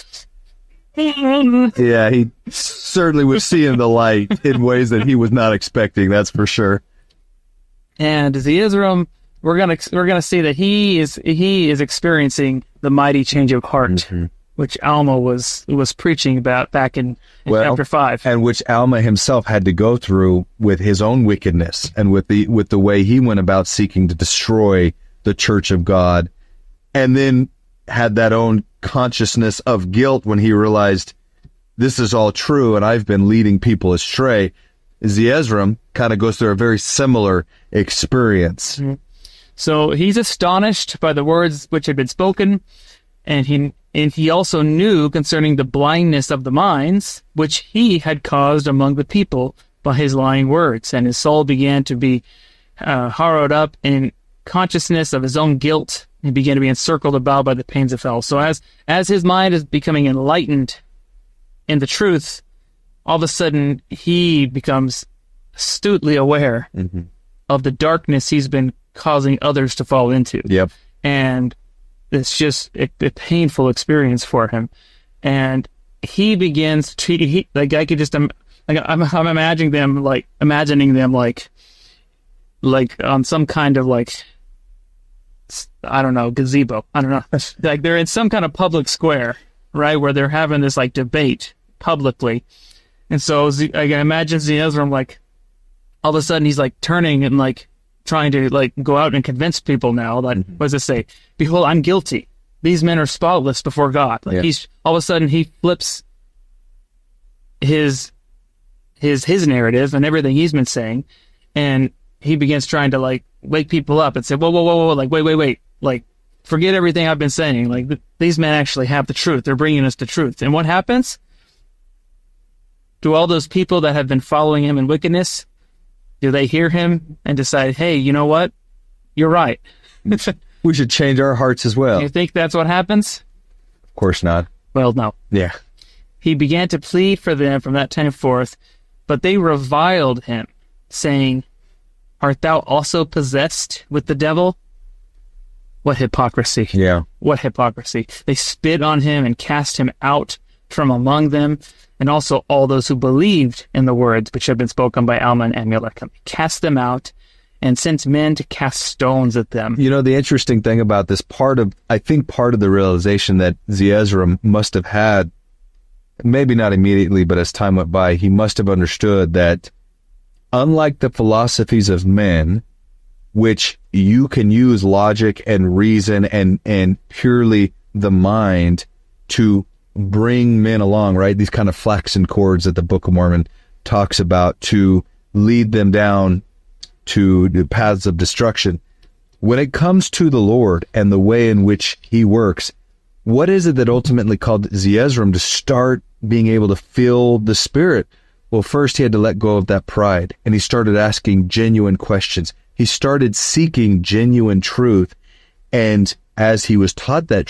Speaker 2: yeah, he certainly was seeing the light in ways that he was not expecting. That's for sure.
Speaker 1: And Zeezrom, we're gonna we're gonna see that he is he is experiencing the mighty change of heart, mm-hmm. which Alma was was preaching about back in, in
Speaker 2: well,
Speaker 1: chapter five,
Speaker 2: and which Alma himself had to go through with his own wickedness and with the with the way he went about seeking to destroy the Church of God, and then had that own consciousness of guilt when he realized this is all true and I've been leading people astray. Zeezrom kind of goes through a very similar experience.
Speaker 1: Mm-hmm. So he's astonished by the words which had been spoken, and he and he also knew concerning the blindness of the minds, which he had caused among the people by his lying words, and his soul began to be uh, harrowed up in consciousness of his own guilt, and began to be encircled about by the pains of hell. So as as his mind is becoming enlightened in the truth, all of a sudden he becomes astutely aware mm-hmm. of the darkness he's been causing others to fall into.
Speaker 2: Yep.
Speaker 1: And it's just a, a painful experience for him. And he begins to, he, like, I could just, um, like, I'm, I'm imagining them, like, imagining them, like, like, on some kind of, like, I don't know, gazebo. I don't know. Like, they're in some kind of public square, right, where they're having this, like, debate publicly. And so Z- I can imagine Zeezrom, like, all of a sudden he's, like, turning and, like, trying to, like, go out and convince people now that, mm-hmm. what does it say? Behold, I'm guilty. These men are spotless before God. Like, yeah. he's, all of a sudden he flips his, his, his narrative and everything he's been saying, and he begins trying to, like, wake people up and say, whoa, whoa, whoa, whoa, like, wait, wait, wait, like, forget everything I've been saying. Like, th- these men actually have the truth. They're bringing us the truth. And what happens? To all those people that have been following him in wickedness, do they hear him and decide, hey, you know what? You're right.
Speaker 2: We should change our hearts as well.
Speaker 1: You think that's what happens?
Speaker 2: Of course not.
Speaker 1: Well, no.
Speaker 2: Yeah.
Speaker 1: He began to plead for them from that time forth, but they reviled him, saying, art thou also possessed with the devil? What hypocrisy.
Speaker 2: Yeah.
Speaker 1: What hypocrisy. They spit on him and cast him out from among them, and also all those who believed in the words which had been spoken by Alma and Amulek. Cast them out and sent men to cast stones at them.
Speaker 2: You know, the interesting thing about this part of, I think part of the realization that Zeezrom must have had, maybe not immediately, but as time went by, he must have understood that unlike the philosophies of men, which you can use logic and reason and, and purely the mind to bring men along, right? These kind of flaxen cords that the Book of Mormon talks about to lead them down to the paths of destruction. When it comes to the Lord and the way in which he works, what is it that ultimately called Zeezrom to start being able to feel the Spirit? Well, first he had to let go of that pride, and he started asking genuine questions. He started seeking genuine truth, and as he was taught that truth,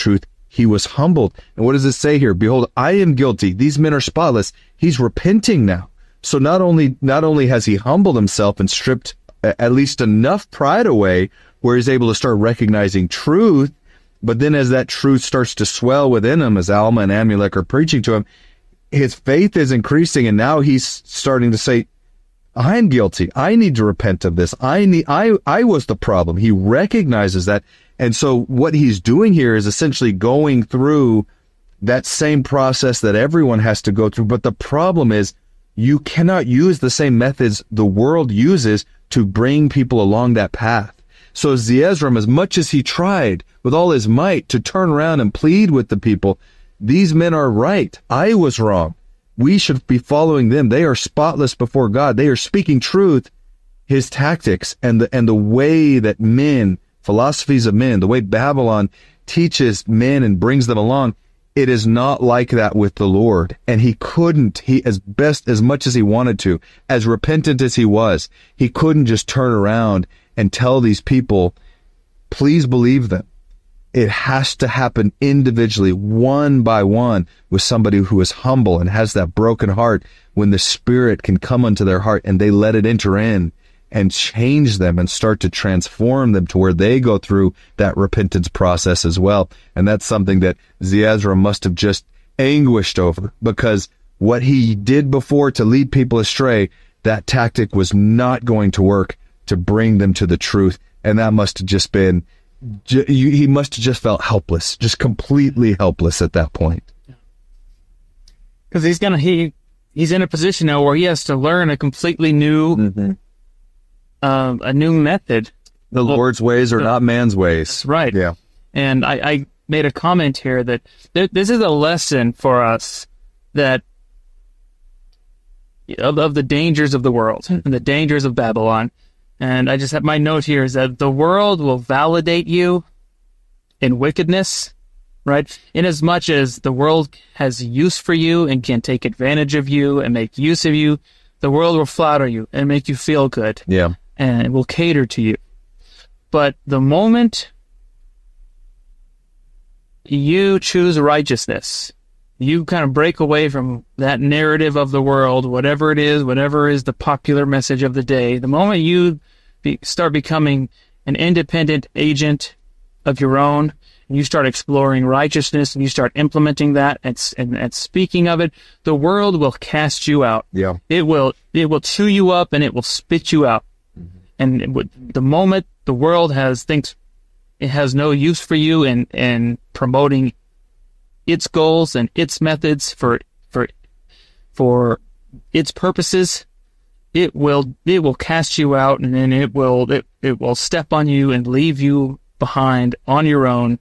Speaker 2: he was humbled. And what does it say here? Behold, I am guilty. These men are spotless. He's repenting now. So not only, not only has he humbled himself and stripped at least enough pride away where he's able to start recognizing truth, but then as that truth starts to swell within him, as Alma and Amulek are preaching to him, his faith is increasing, and now he's starting to say, I'm guilty. I need to repent of this. I need, I, I was the problem. He recognizes that. And so what he's doing here is essentially going through that same process that everyone has to go through. But the problem is you cannot use the same methods the world uses to bring people along that path. So Zeezrom, as much as he tried with all his might to turn around and plead with the people, these men are right. I was wrong. We should be following them. They are spotless before God. They are speaking truth. His tactics and the, and the way that men, philosophies of men, the way Babylon teaches men and brings them along, it is not like that with the Lord. And he couldn't, he, as best, as much as he wanted to, as repentant as he was, he couldn't just turn around and tell these people, please believe them. It has to happen individually, one by one, with somebody who is humble and has that broken heart, when the Spirit can come unto their heart and they let it enter in and change them and start to transform them to where they go through that repentance process as well. And that's something that Zeezrom must have just anguished over, because what he did before to lead people astray, that tactic was not going to work to bring them to the truth. And that must have just been, he must have just felt helpless, just completely helpless at that point.
Speaker 1: Because he's gonna he he's in a position now where he has to learn a completely new mm-hmm. uh, a new method.
Speaker 2: The well, Lord's ways are the, not man's ways.
Speaker 1: That's right.
Speaker 2: Yeah.
Speaker 1: And I, I made a comment here that th- this is a lesson for us that of, of the dangers of the world and the dangers of Babylon. And I just have my note here is that the world will validate you in wickedness, right? Inasmuch as the world has use for you and can take advantage of you and make use of you, the world will flatter you and make you feel good.
Speaker 2: Yeah.
Speaker 1: And it will cater to you. But the moment you choose righteousness, you kind of break away from that narrative of the world, whatever it is, whatever is the popular message of the day. The moment you be, start becoming an independent agent of your own, and you start exploring righteousness, and you start implementing that and, and, and speaking of it, the world will cast you out.
Speaker 2: Yeah.
Speaker 1: It will, it will chew you up and it will spit you out. Mm-hmm. And it would, the moment the world has thinks it has no use for you in, in promoting its goals and its methods for for for its purposes, it will it will cast you out, and then it will it, it will step on you and leave you behind on your own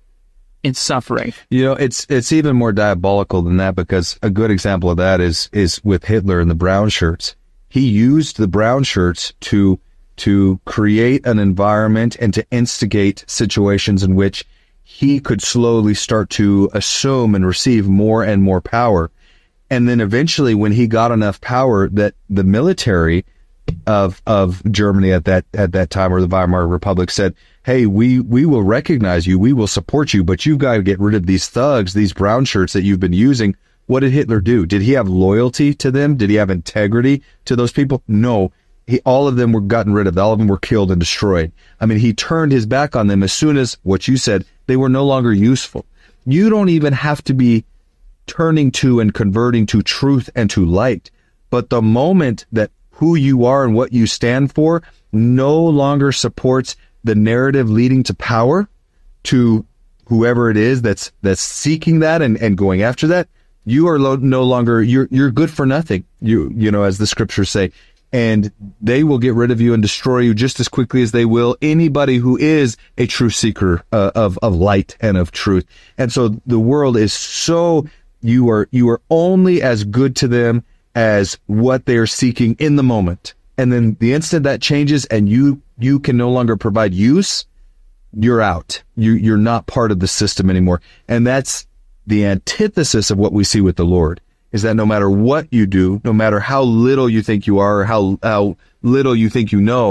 Speaker 1: in suffering.
Speaker 2: You know, it's it's even more diabolical than that, because a good example of that is is with Hitler and the brown shirts. He used the brown shirts to to create an environment and to instigate situations in which he could slowly start to assume and receive more and more power. And then eventually, when he got enough power, that the military of of Germany at that at that time, or the Weimar Republic, said, hey, we, we will recognize you, we will support you, but you've got to get rid of these thugs, these brown shirts that you've been using. What did Hitler do? Did he have loyalty to them? Did he have integrity to those people? No. He, all of them were gotten rid of. All of them were killed and destroyed. I mean, he turned his back on them as soon as, what you said, they were no longer useful. You don't even have to be turning to and converting to truth and to light. But the moment that who you are and what you stand for no longer supports the narrative leading to power, to whoever it is that's that's seeking that and, and going after that, you are lo- no longer, you're you're good for nothing. You you know, as the scriptures say. And they will get rid of you and destroy you just as quickly as they will anybody who is a true seeker uh, of, of light and of truth. And so the world is so, you are, you are only as good to them as what they are seeking in the moment. And then the instant that changes and you, you can no longer provide use, you're out. You, you're not part of the system anymore. And that's the antithesis of what we see with the Lord. Is that no matter what you do, no matter how little you think you are, or how, how little you think you know,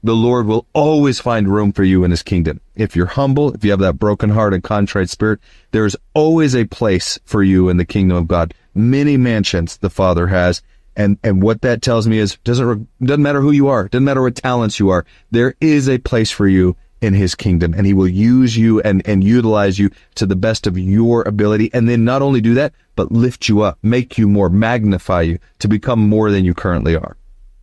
Speaker 2: the Lord will always find room for you in his kingdom. If you're humble, if you have that broken heart and contrite spirit, there's always a place for you in the kingdom of God. Many mansions the Father has. And, and what that tells me is, doesn't, doesn't matter who you are, doesn't matter what talents you are, there is a place for you in his kingdom, and he will use you and, and utilize you to the best of your ability. And then not only do that, but lift you up, make you more, magnify you to become more than you currently are.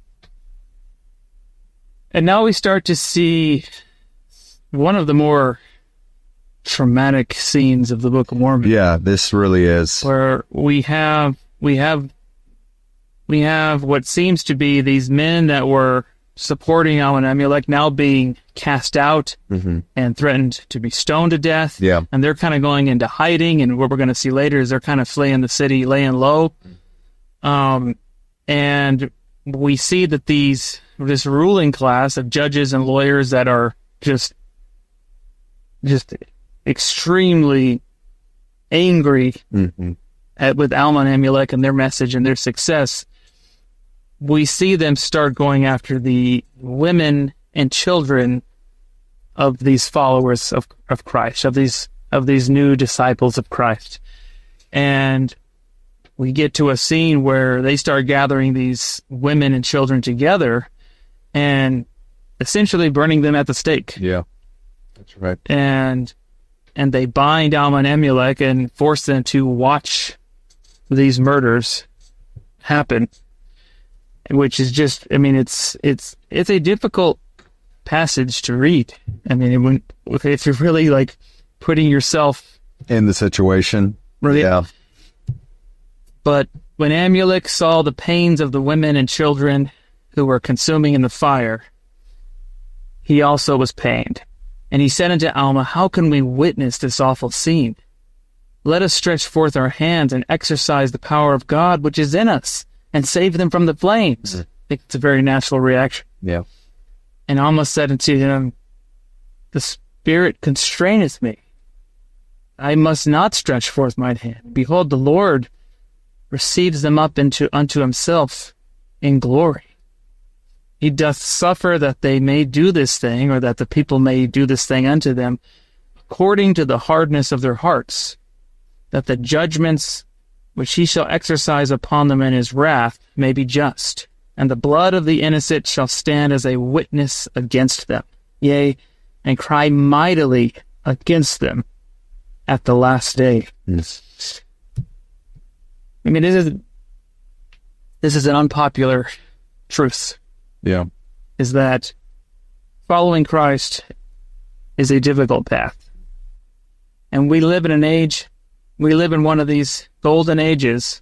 Speaker 1: And now we start to see one of the more traumatic scenes of the Book of Mormon.
Speaker 2: Yeah, this really is.
Speaker 1: Where we have, we have, we have what seems to be these men that were supporting Alma and Amulek now being cast out mm-hmm. and threatened to be stoned to death.
Speaker 2: Yeah.
Speaker 1: And they're kind of going into hiding, and what we're going to see later is they're kind of fleeing the city, laying low. Um, and we see that these, this ruling class of judges and lawyers that are just, just extremely angry mm-hmm. at, with Alma and Amulek and their message and their success, we see them start going after the women and children of these followers of, of Christ, of these of these new disciples of Christ. And we get to a scene where they start gathering these women and children together and essentially burning them at the stake.
Speaker 2: Yeah, that's right.
Speaker 1: And and they bind Alma and Amulek and force them to watch these murders happen. Which is just, I mean, it's it's it's a difficult passage to read. I mean, when, if you're really like putting yourself
Speaker 2: in the situation,
Speaker 1: really,
Speaker 2: yeah.
Speaker 1: But when Amulek saw the pains of the women and children who were consuming in the fire, he also was pained, and he said unto Alma, "How can we witness this awful scene? Let us stretch forth our hands and exercise the power of God which is in us, and save them from the flames." Mm. I think it's a very natural reaction.
Speaker 2: Yeah.
Speaker 1: And Alma said unto him, "The Spirit constraineth me. I must not stretch forth mine hand. Behold, the Lord receives them up into unto himself in glory. He doth suffer that they may do this thing, or that the people may do this thing unto them, according to the hardness of their hearts, that the judgments which he shall exercise upon them in his wrath may be just, and the blood of the innocent shall stand as a witness against them, yea, and cry mightily against them at the last day." Yes. I mean, this is this is an unpopular truth.
Speaker 2: Yeah,
Speaker 1: is that following Christ is a difficult path, and we live in an age. We live in one of these golden ages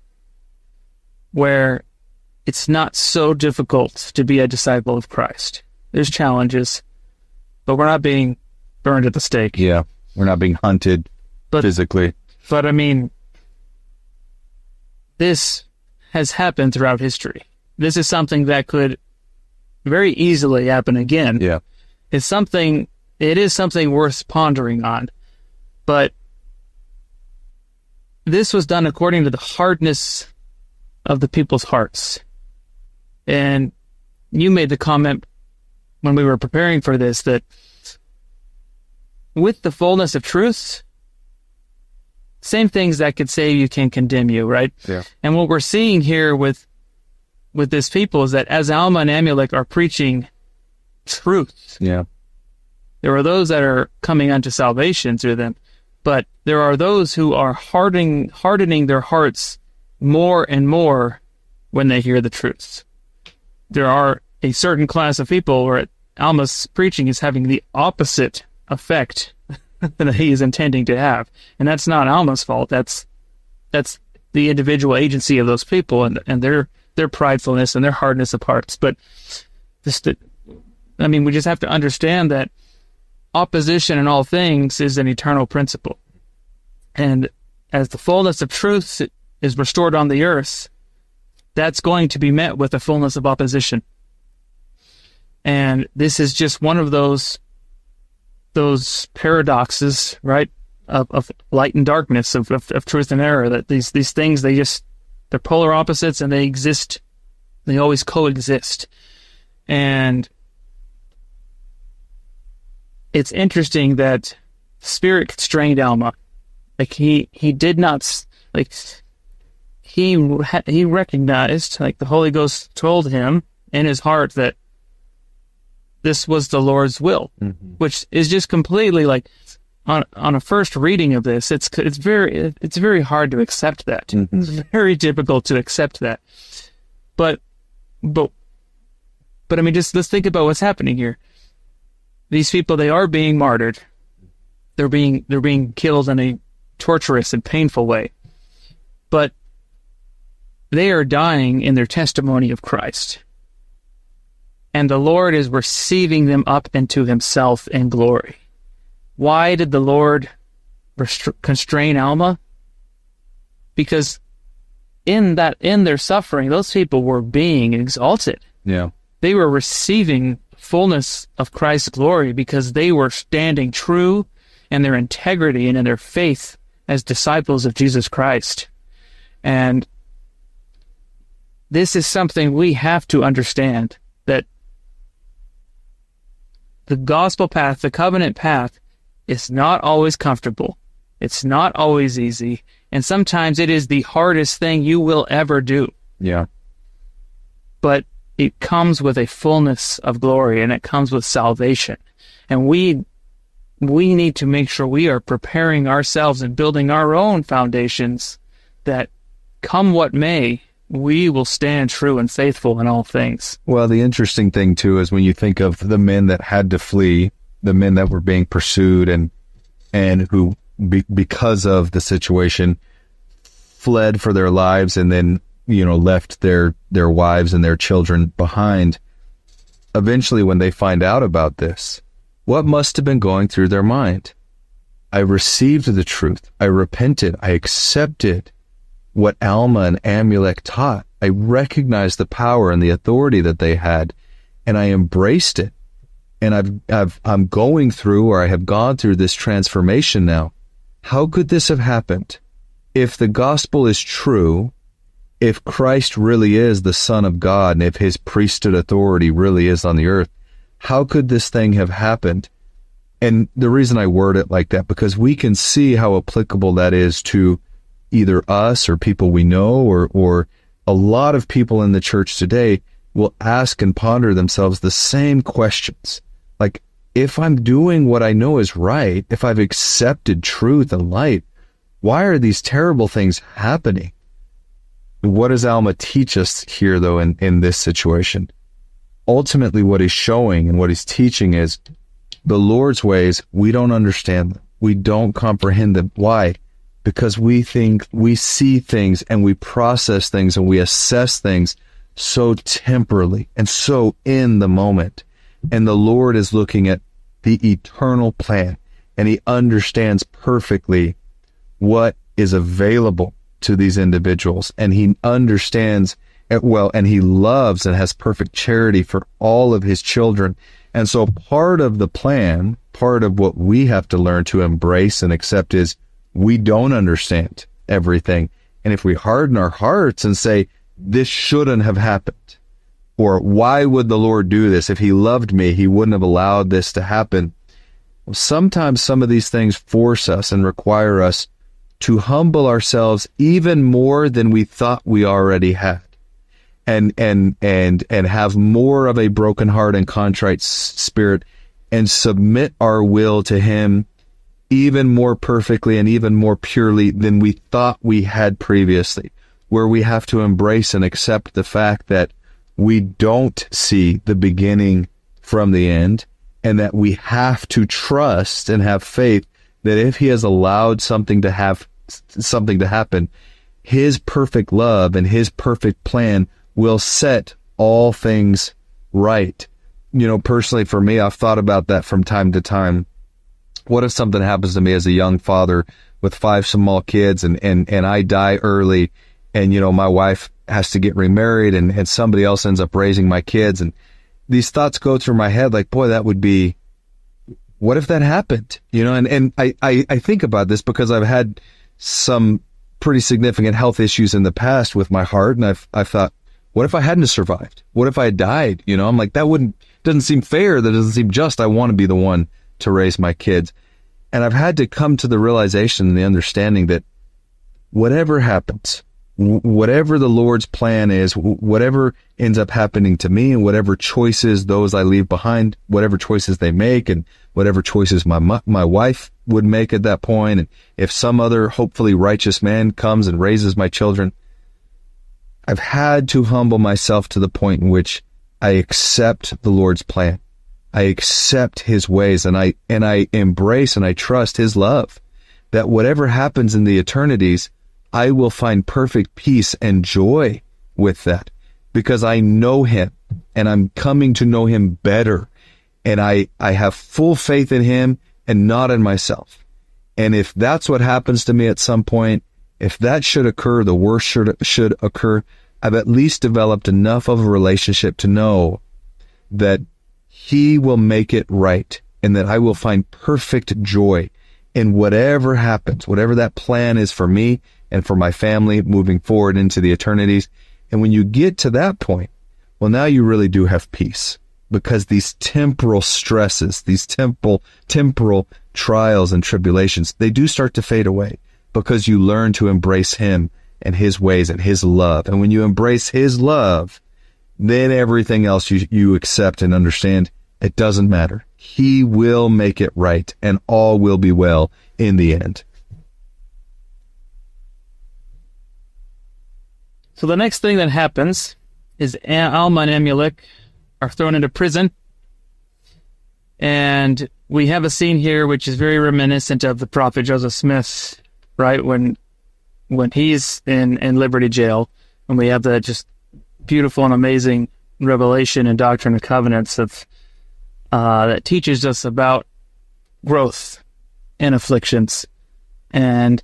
Speaker 1: where it's not so difficult to be a disciple of Christ. There's challenges, but we're not being burned at the stake.
Speaker 2: Yeah, we're not being hunted but, physically.
Speaker 1: But, I mean, this has happened throughout history. This is something that could very easily happen again.
Speaker 2: Yeah.
Speaker 1: It's something, it is something worth pondering on, but this was done according to the hardness of the people's hearts. And you made the comment when we were preparing for this that with the fullness of truth, same things that could save you can condemn you, right?
Speaker 2: Yeah.
Speaker 1: And what we're seeing here with with this people is that as Alma and Amulek are preaching truth,
Speaker 2: yeah,
Speaker 1: there are those that are coming unto salvation through them. But there are those who are hardening, hardening their hearts more and more when they hear the truth. There are a certain class of people where Alma's preaching is having the opposite effect that he is intending to have. And that's not Alma's fault. That's that's the individual agency of those people and, and their their pridefulness and their hardness of hearts. But just, I mean, we just have to understand that opposition in all things is an eternal principle. And as the fullness of truth is restored on the earth, that's going to be met with a fullness of opposition. And this is just one of those those paradoxes, right, of, of light and darkness, of, of, of truth and error, that these, these things, they just, they're polar opposites and they exist, they always coexist. And it's interesting that Spirit constrained Alma. Like he, he did not, like, he, he recognized, like the Holy Ghost told him in his heart that this was the Lord's will, mm-hmm. which is just completely like, on on a first reading of this, it's it's very it's very hard to accept that. Mm-hmm. It's very difficult to accept that. But, but, but I mean, just let's think about what's happening here. These people, they are being martyred. They're being they're being killed in a torturous and painful way. But they are dying in their testimony of Christ. And the Lord is receiving them up into himself in glory. Why did the Lord restri- constrain Alma? Because in that, in their suffering, those people were being exalted.
Speaker 2: Yeah.
Speaker 1: They were receiving fullness of Christ's glory because they were standing true in their integrity and in their faith as disciples of Jesus Christ. And this is something we have to understand, that the gospel path, the covenant path, is not always comfortable. It's not always easy. And sometimes it is the hardest thing you will ever do.
Speaker 2: Yeah.
Speaker 1: But it comes with a fullness of glory, and it comes with salvation. And we we need to make sure we are preparing ourselves and building our own foundations that, come what may, we will stand true and faithful in all things.
Speaker 2: Well, the interesting thing, too, is when you think of the men that had to flee, the men that were being pursued and and who, be, because of the situation, fled for their lives and then, you know, left their, their wives and their children behind. Eventually, when they find out about this, what must have been going through their mind? I received the truth. I repented. I accepted what Alma and Amulek taught. I recognized the power and the authority that they had, and I embraced it. And I've, I've, I'm going through, or I have gone through this transformation now. How could this have happened? If the gospel is true, if Christ really is the Son of God, and if his priesthood authority really is on the earth, how could this thing have happened? And the reason I word it like that, because we can see how applicable that is to either us or people we know, or, or a lot of people in the church today will ask and ponder themselves the same questions. Like, if I'm doing what I know is right, if I've accepted truth and light, why are these terrible things happening? What does Alma teach us here, though, in, in this situation? Ultimately, what he's showing and what he's teaching is the Lord's ways, we don't understand them. We don't comprehend them. Why? Because we think, we see things and we process things and we assess things so temporally and so in the moment. And the Lord is looking at the eternal plan, and he understands perfectly what is available to these individuals, and he understands it well, and he loves and has perfect charity for all of his children. And so part of the plan, part of what we have to learn to embrace and accept is we don't understand everything. And if we harden our hearts and say, this shouldn't have happened, or why would the Lord do this? If he loved me, he wouldn't have allowed this to happen. Well, sometimes some of these things force us and require us to humble ourselves even more than we thought we already had, and and and and have more of a broken heart and contrite spirit, and submit our will to him even more perfectly and even more purely than we thought we had previously, where we have to embrace and accept the fact that we don't see the beginning from the end, and that we have to trust and have faith that if he has allowed something to have something to happen, his perfect love and his perfect plan will set all things right. You know, personally for me, I've thought about that from time to time. What if something happens to me as a young father with five small kids, and, and, and I die early, and, you know, my wife has to get remarried, and, and somebody else ends up raising my kids, and these thoughts go through my head like, boy, that would be, what if that happened? You know, and, and I, I, I think about this because I've had some pretty significant health issues in the past with my heart, and I've, I've thought, what if I hadn't survived? What if I had died? You know, I'm like, that wouldn't, doesn't seem fair. That doesn't seem just. I want to be the one to raise my kids. And I've had to come to the realization and the understanding that whatever happens, w- whatever the Lord's plan is, w- whatever ends up happening to me, and whatever choices those I leave behind, whatever choices they make, and whatever choices my mu- my wife would make at that point, and if some other hopefully righteous man comes and raises my children, I've had to humble myself to the point in which I accept the Lord's plan. I accept his ways, and I and I embrace and I trust his love, that whatever happens in the eternities, I will find perfect peace and joy with that, because I know him and I'm coming to know him better, and I, I have full faith in him and not in myself. And if that's what happens to me at some point, if that should occur, the worst should, should occur, I've at least developed enough of a relationship to know that he will make it right, and that I will find perfect joy in whatever happens, whatever that plan is for me and for my family moving forward into the eternities. And when you get to that point, well, now you really do have peace, because these temporal stresses, these temporal, temporal trials and tribulations, they do start to fade away, because you learn to embrace him and his ways and his love. And when you embrace his love, then everything else you, you accept and understand, it doesn't matter. He will make it right, and all will be well in the end.
Speaker 1: So the next thing that happens is Alma and Amulek are thrown into prison. And we have a scene here which is very reminiscent of the prophet Joseph Smith, right? When when he's in, in Liberty Jail, and we have the just beautiful and amazing revelation and Doctrine and Covenants of uh, that teaches us about growth and afflictions. And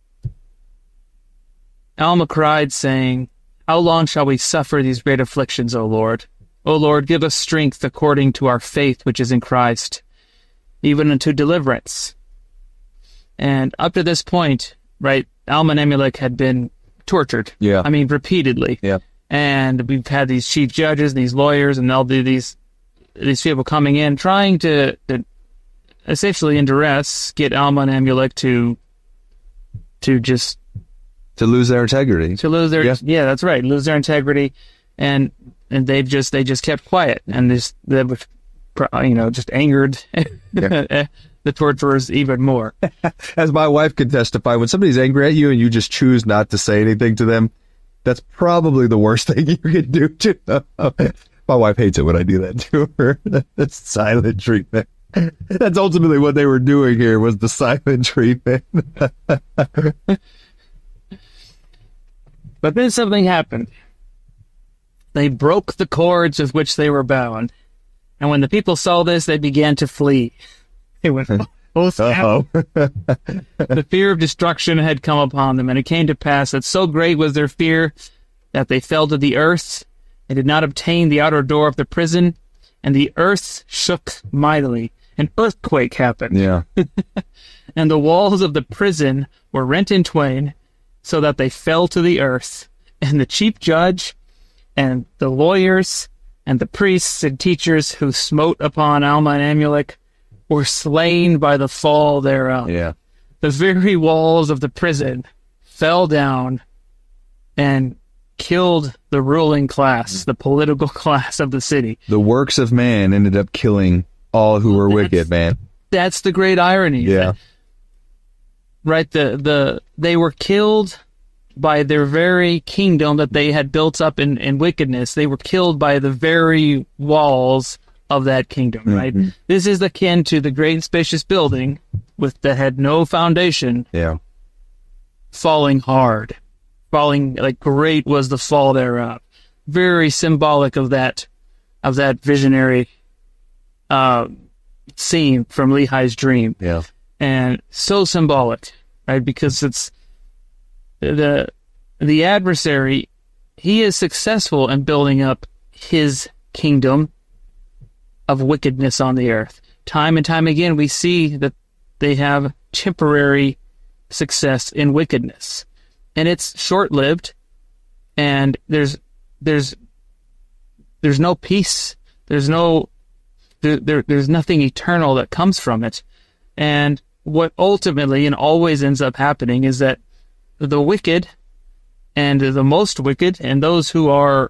Speaker 1: Alma cried, saying, "How long shall we suffer these great afflictions, O Lord? O Lord, give us strength according to our faith which is in Christ, even unto deliverance." And up to this point, right, Alma and Amulek had been tortured.
Speaker 2: Yeah.
Speaker 1: I mean, repeatedly.
Speaker 2: Yeah.
Speaker 1: And we've had these chief judges and these lawyers and all the, these these people coming in trying to, to essentially in duress get Alma and Amulek to to just
Speaker 2: To lose their integrity.
Speaker 1: to lose their
Speaker 2: Yeah.
Speaker 1: yeah, that's right, lose their integrity, and and they've just they just kept quiet, and this they were, you know, just angered
Speaker 2: Yeah.
Speaker 1: the torturers even more.
Speaker 2: As my wife could testify, when somebody's angry at you and you just choose not to say anything to them, that's probably the worst thing you can do to them. My wife hates it when I do that to her. That's silent treatment. That's ultimately what they were doing here, was the silent treatment.
Speaker 1: But then something happened. They broke the cords with which they were bound, and when the people saw this, they began to flee. They went, "Oh, snap."
Speaker 2: Uh-oh.
Speaker 1: The fear of destruction had come upon them, and it came to pass that so great was their fear that they fell to the earth and did not obtain the outer door of the prison, and the earth shook mightily. An earthquake happened,
Speaker 2: Yeah.
Speaker 1: and the walls of the prison were rent in twain, so that they fell to the earth. And the chief judge and the lawyers and the priests and teachers who smote upon Alma and Amulek were slain by the fall thereof.
Speaker 2: Yeah.
Speaker 1: The very walls of the prison fell down and killed the ruling class, the political class of the city.
Speaker 2: The works of man ended up killing all who were wicked, man.
Speaker 1: That's the great irony.
Speaker 2: Yeah.
Speaker 1: Right? The the they were killed by their very kingdom that they had built up in, in wickedness. They were killed by the very walls of that kingdom, right?
Speaker 2: Mm-hmm.
Speaker 1: This is akin to the great and spacious building with that had no foundation
Speaker 2: Yeah.
Speaker 1: falling hard. Falling, like, great was the fall thereof. Very symbolic of that of that visionary uh, scene from Lehi's dream.
Speaker 2: Yeah.
Speaker 1: And so symbolic, right? Because it's the the adversary, he is successful in building up his kingdom of wickedness on the earth. Time and time again, we see that they have temporary success in wickedness, and it's short-lived. And there's there's there's no peace. There's no there, there, there's nothing eternal that comes from it. And what ultimately and always ends up happening is that the wicked and the most wicked and those who are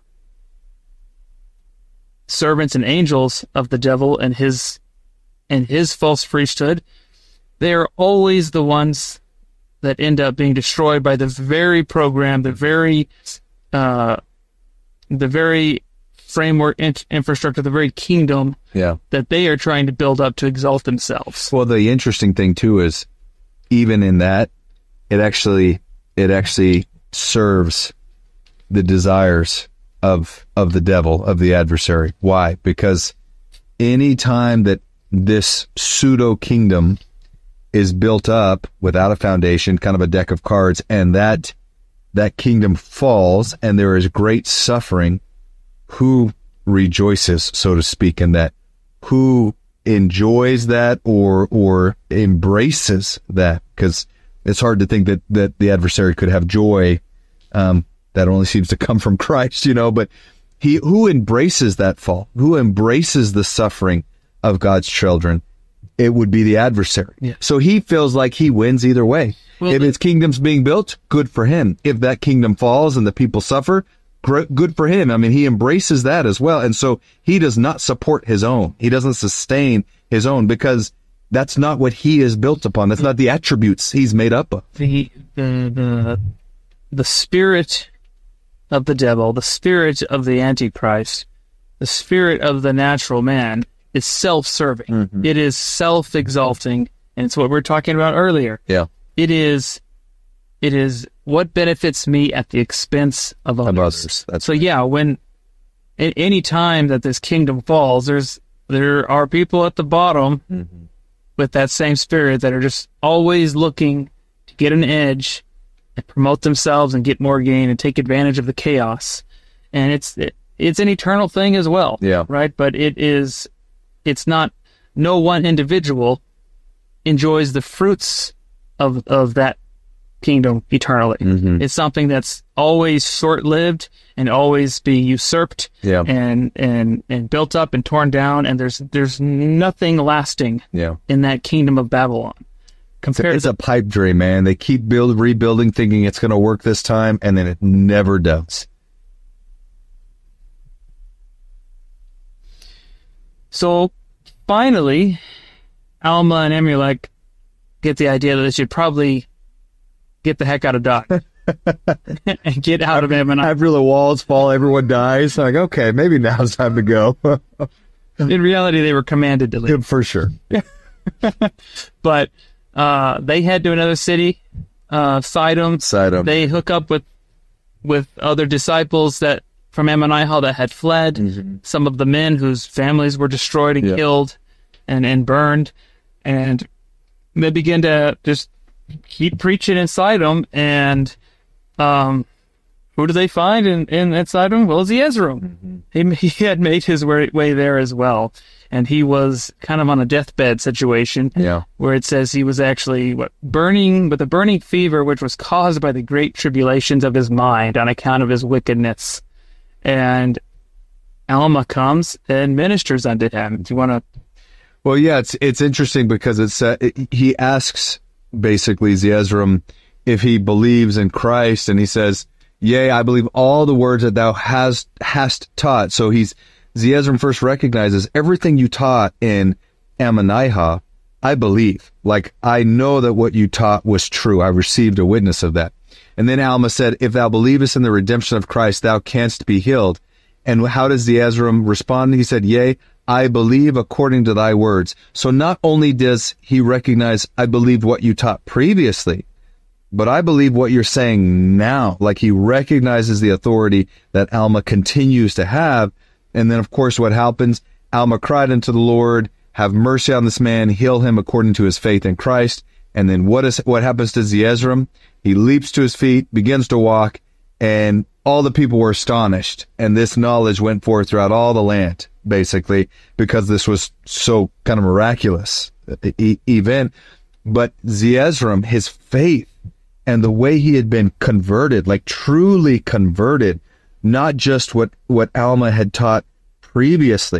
Speaker 1: servants and angels of the devil and his and his false priesthood, they are always the ones that end up being destroyed by the very program, the very uh, the very framework, in- infrastructure, the very kingdom
Speaker 2: Yeah.
Speaker 1: that they are trying to build up to exalt themselves.
Speaker 2: Well, the interesting thing too is, even in that, it actually it actually serves the desires of of the devil, of the adversary. Why? Because any time that this pseudo kingdom is built up without a foundation, kind of a deck of cards, and that that kingdom falls, and there is great suffering, who rejoices, so to speak, in that? Who enjoys that or or embraces that? Because it's hard to think that, that the adversary could have joy. Um, that only seems to come from Christ, you know, but he who embraces that fall, who embraces the suffering of God's children, it would be the adversary.
Speaker 1: Yeah.
Speaker 2: So he feels like he wins either way.
Speaker 1: Well,
Speaker 2: if his kingdom's being built, good for him. If that kingdom falls and the people suffer, gr- good for him. I mean, he embraces that as well. And so he does not support his own. He doesn't sustain his own because that's not what he is built upon. That's not the attributes he's made up of.
Speaker 1: The the the, the spirit of the devil, the spirit of the Antichrist, the spirit of the natural man is self-serving.
Speaker 2: Mm-hmm.
Speaker 1: It is self-exalting, and it's what we were talking about earlier.
Speaker 2: Yeah.
Speaker 1: It is, it is what benefits me at the expense of others.
Speaker 2: Of others. That's
Speaker 1: so yeah, when at any time that this kingdom falls, there's there are people at the bottom
Speaker 2: mm-hmm.
Speaker 1: with that same spirit that are just always looking to get an edge and promote themselves and get more gain and take advantage of the chaos. And it's it, it's an eternal thing as well.
Speaker 2: Yeah.
Speaker 1: Right? But it is it's not no one individual enjoys the fruits of of that kingdom eternally.
Speaker 2: Mm-hmm.
Speaker 1: It's something that's always short-lived and always being usurped
Speaker 2: Yeah.
Speaker 1: and and and built up and torn down, and there's there's nothing lasting
Speaker 2: Yeah.
Speaker 1: in that kingdom of Babylon. Compared
Speaker 2: It's
Speaker 1: to
Speaker 2: a pipe dream, man. They keep build rebuilding, thinking it's going to work this time, and then it never does.
Speaker 1: So finally, Alma and Amulek get the idea that they should probably get the heck out of Dodge and get out of Ammonite.
Speaker 2: After the walls fall, everyone dies. Like, okay, maybe now's time to go.
Speaker 1: In reality, they were commanded to leave.
Speaker 2: For sure.
Speaker 1: But uh, they head to another city, uh, Sidon.
Speaker 2: Sidon.
Speaker 1: They hook up with with other disciples that from Ammonihah that had fled.
Speaker 2: Mm-hmm.
Speaker 1: Some of the men whose families were destroyed and
Speaker 2: Yeah.
Speaker 1: killed and, and burned. And they begin to just keep preaching in Sidon. And um, who do they find in, in at Sidon? Well, it's Ezram. Mm-hmm. He, he had made his way, way there as well. And he was kind of on a deathbed situation,
Speaker 2: Yeah.
Speaker 1: where it says he was actually what burning with a burning fever, which was caused by the great tribulations of his mind on account of his wickedness. And Alma comes and ministers unto him. Do you want to?
Speaker 2: Well, yeah, it's it's interesting because it's uh, it, he asks basically Ezram if he believes in Christ, and he says, "Yea, I believe all the words that thou hast hast taught." So he's Ezram first recognizes everything you taught in Ammonihah, I believe. Like, I know that what you taught was true. I received a witness of that. And then Alma said, if thou believest in the redemption of Christ, thou canst be healed. And how does Ezram respond? He said, yea, I believe according to thy words. So not only does he recognize, I believed what you taught previously, but I believe what you're saying now. Like, he recognizes the authority that Alma continues to have. And then, of course, what happens? Alma cried unto the Lord, have mercy on this man, heal him according to his faith in Christ. And then what is what happens to Ezram? He leaps to his feet, begins to walk, and all the people were astonished. And this knowledge went forth throughout all the land, basically, because this was so kind of miraculous e- event. But Ezram, his faith and the way he had been converted, like truly converted, not just what, what Alma had taught previously,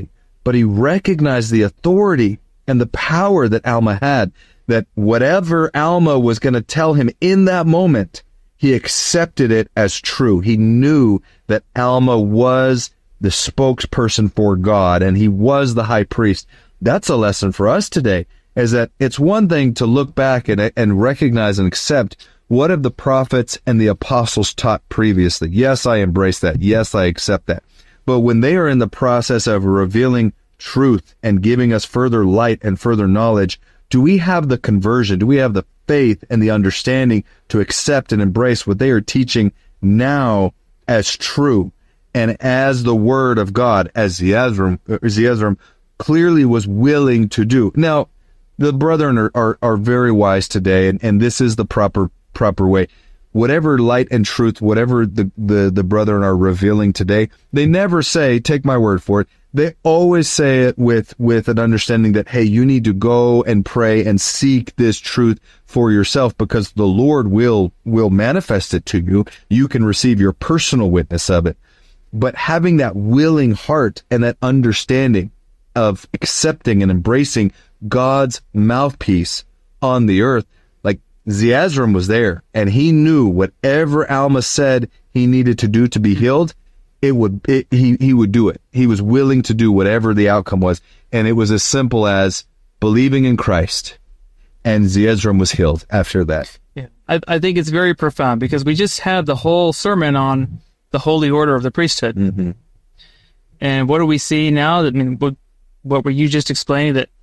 Speaker 2: but he recognized the authority and the power that Alma had, that whatever Alma was going to tell him in that moment, he accepted it as true. He knew that Alma was the spokesperson for God, and he was the high priest. That's a lesson for us today, is that it's one thing to look back and, and recognize and accept what have the prophets and the apostles taught previously. Yes, I embrace that. Yes, I accept that. But when they are in the process of revealing truth and giving us further light and further knowledge, do we have the conversion? Do we have the faith and the understanding to accept and embrace what they are teaching now as true and as the word of God, as Zeezrom, Zeezrom clearly was willing to do? Now, the brethren are, are, are very wise today, and, and this is the proper proper way. Whatever light and truth, whatever the, the, the brethren are revealing today, they never say, take my word for it. They always say it with, with an understanding that, hey, you need to go and pray and seek this truth for yourself, because the Lord will, will manifest it to you. You can receive your personal witness of it. But having that willing heart and that understanding of accepting and embracing God's mouthpiece on the earth, like Zeezrom was there, and he knew whatever Alma said he needed to do to be healed, it would it, he he would do it. He was willing to do whatever the outcome was, and it was as simple as believing in Christ, and Zeezrom was healed after that.
Speaker 1: Yeah, I, I think it's very profound, because we just had the whole sermon on the holy order of the priesthood,
Speaker 2: mm-hmm.
Speaker 1: and what do we see now? I mean, what, what were you just explaining? That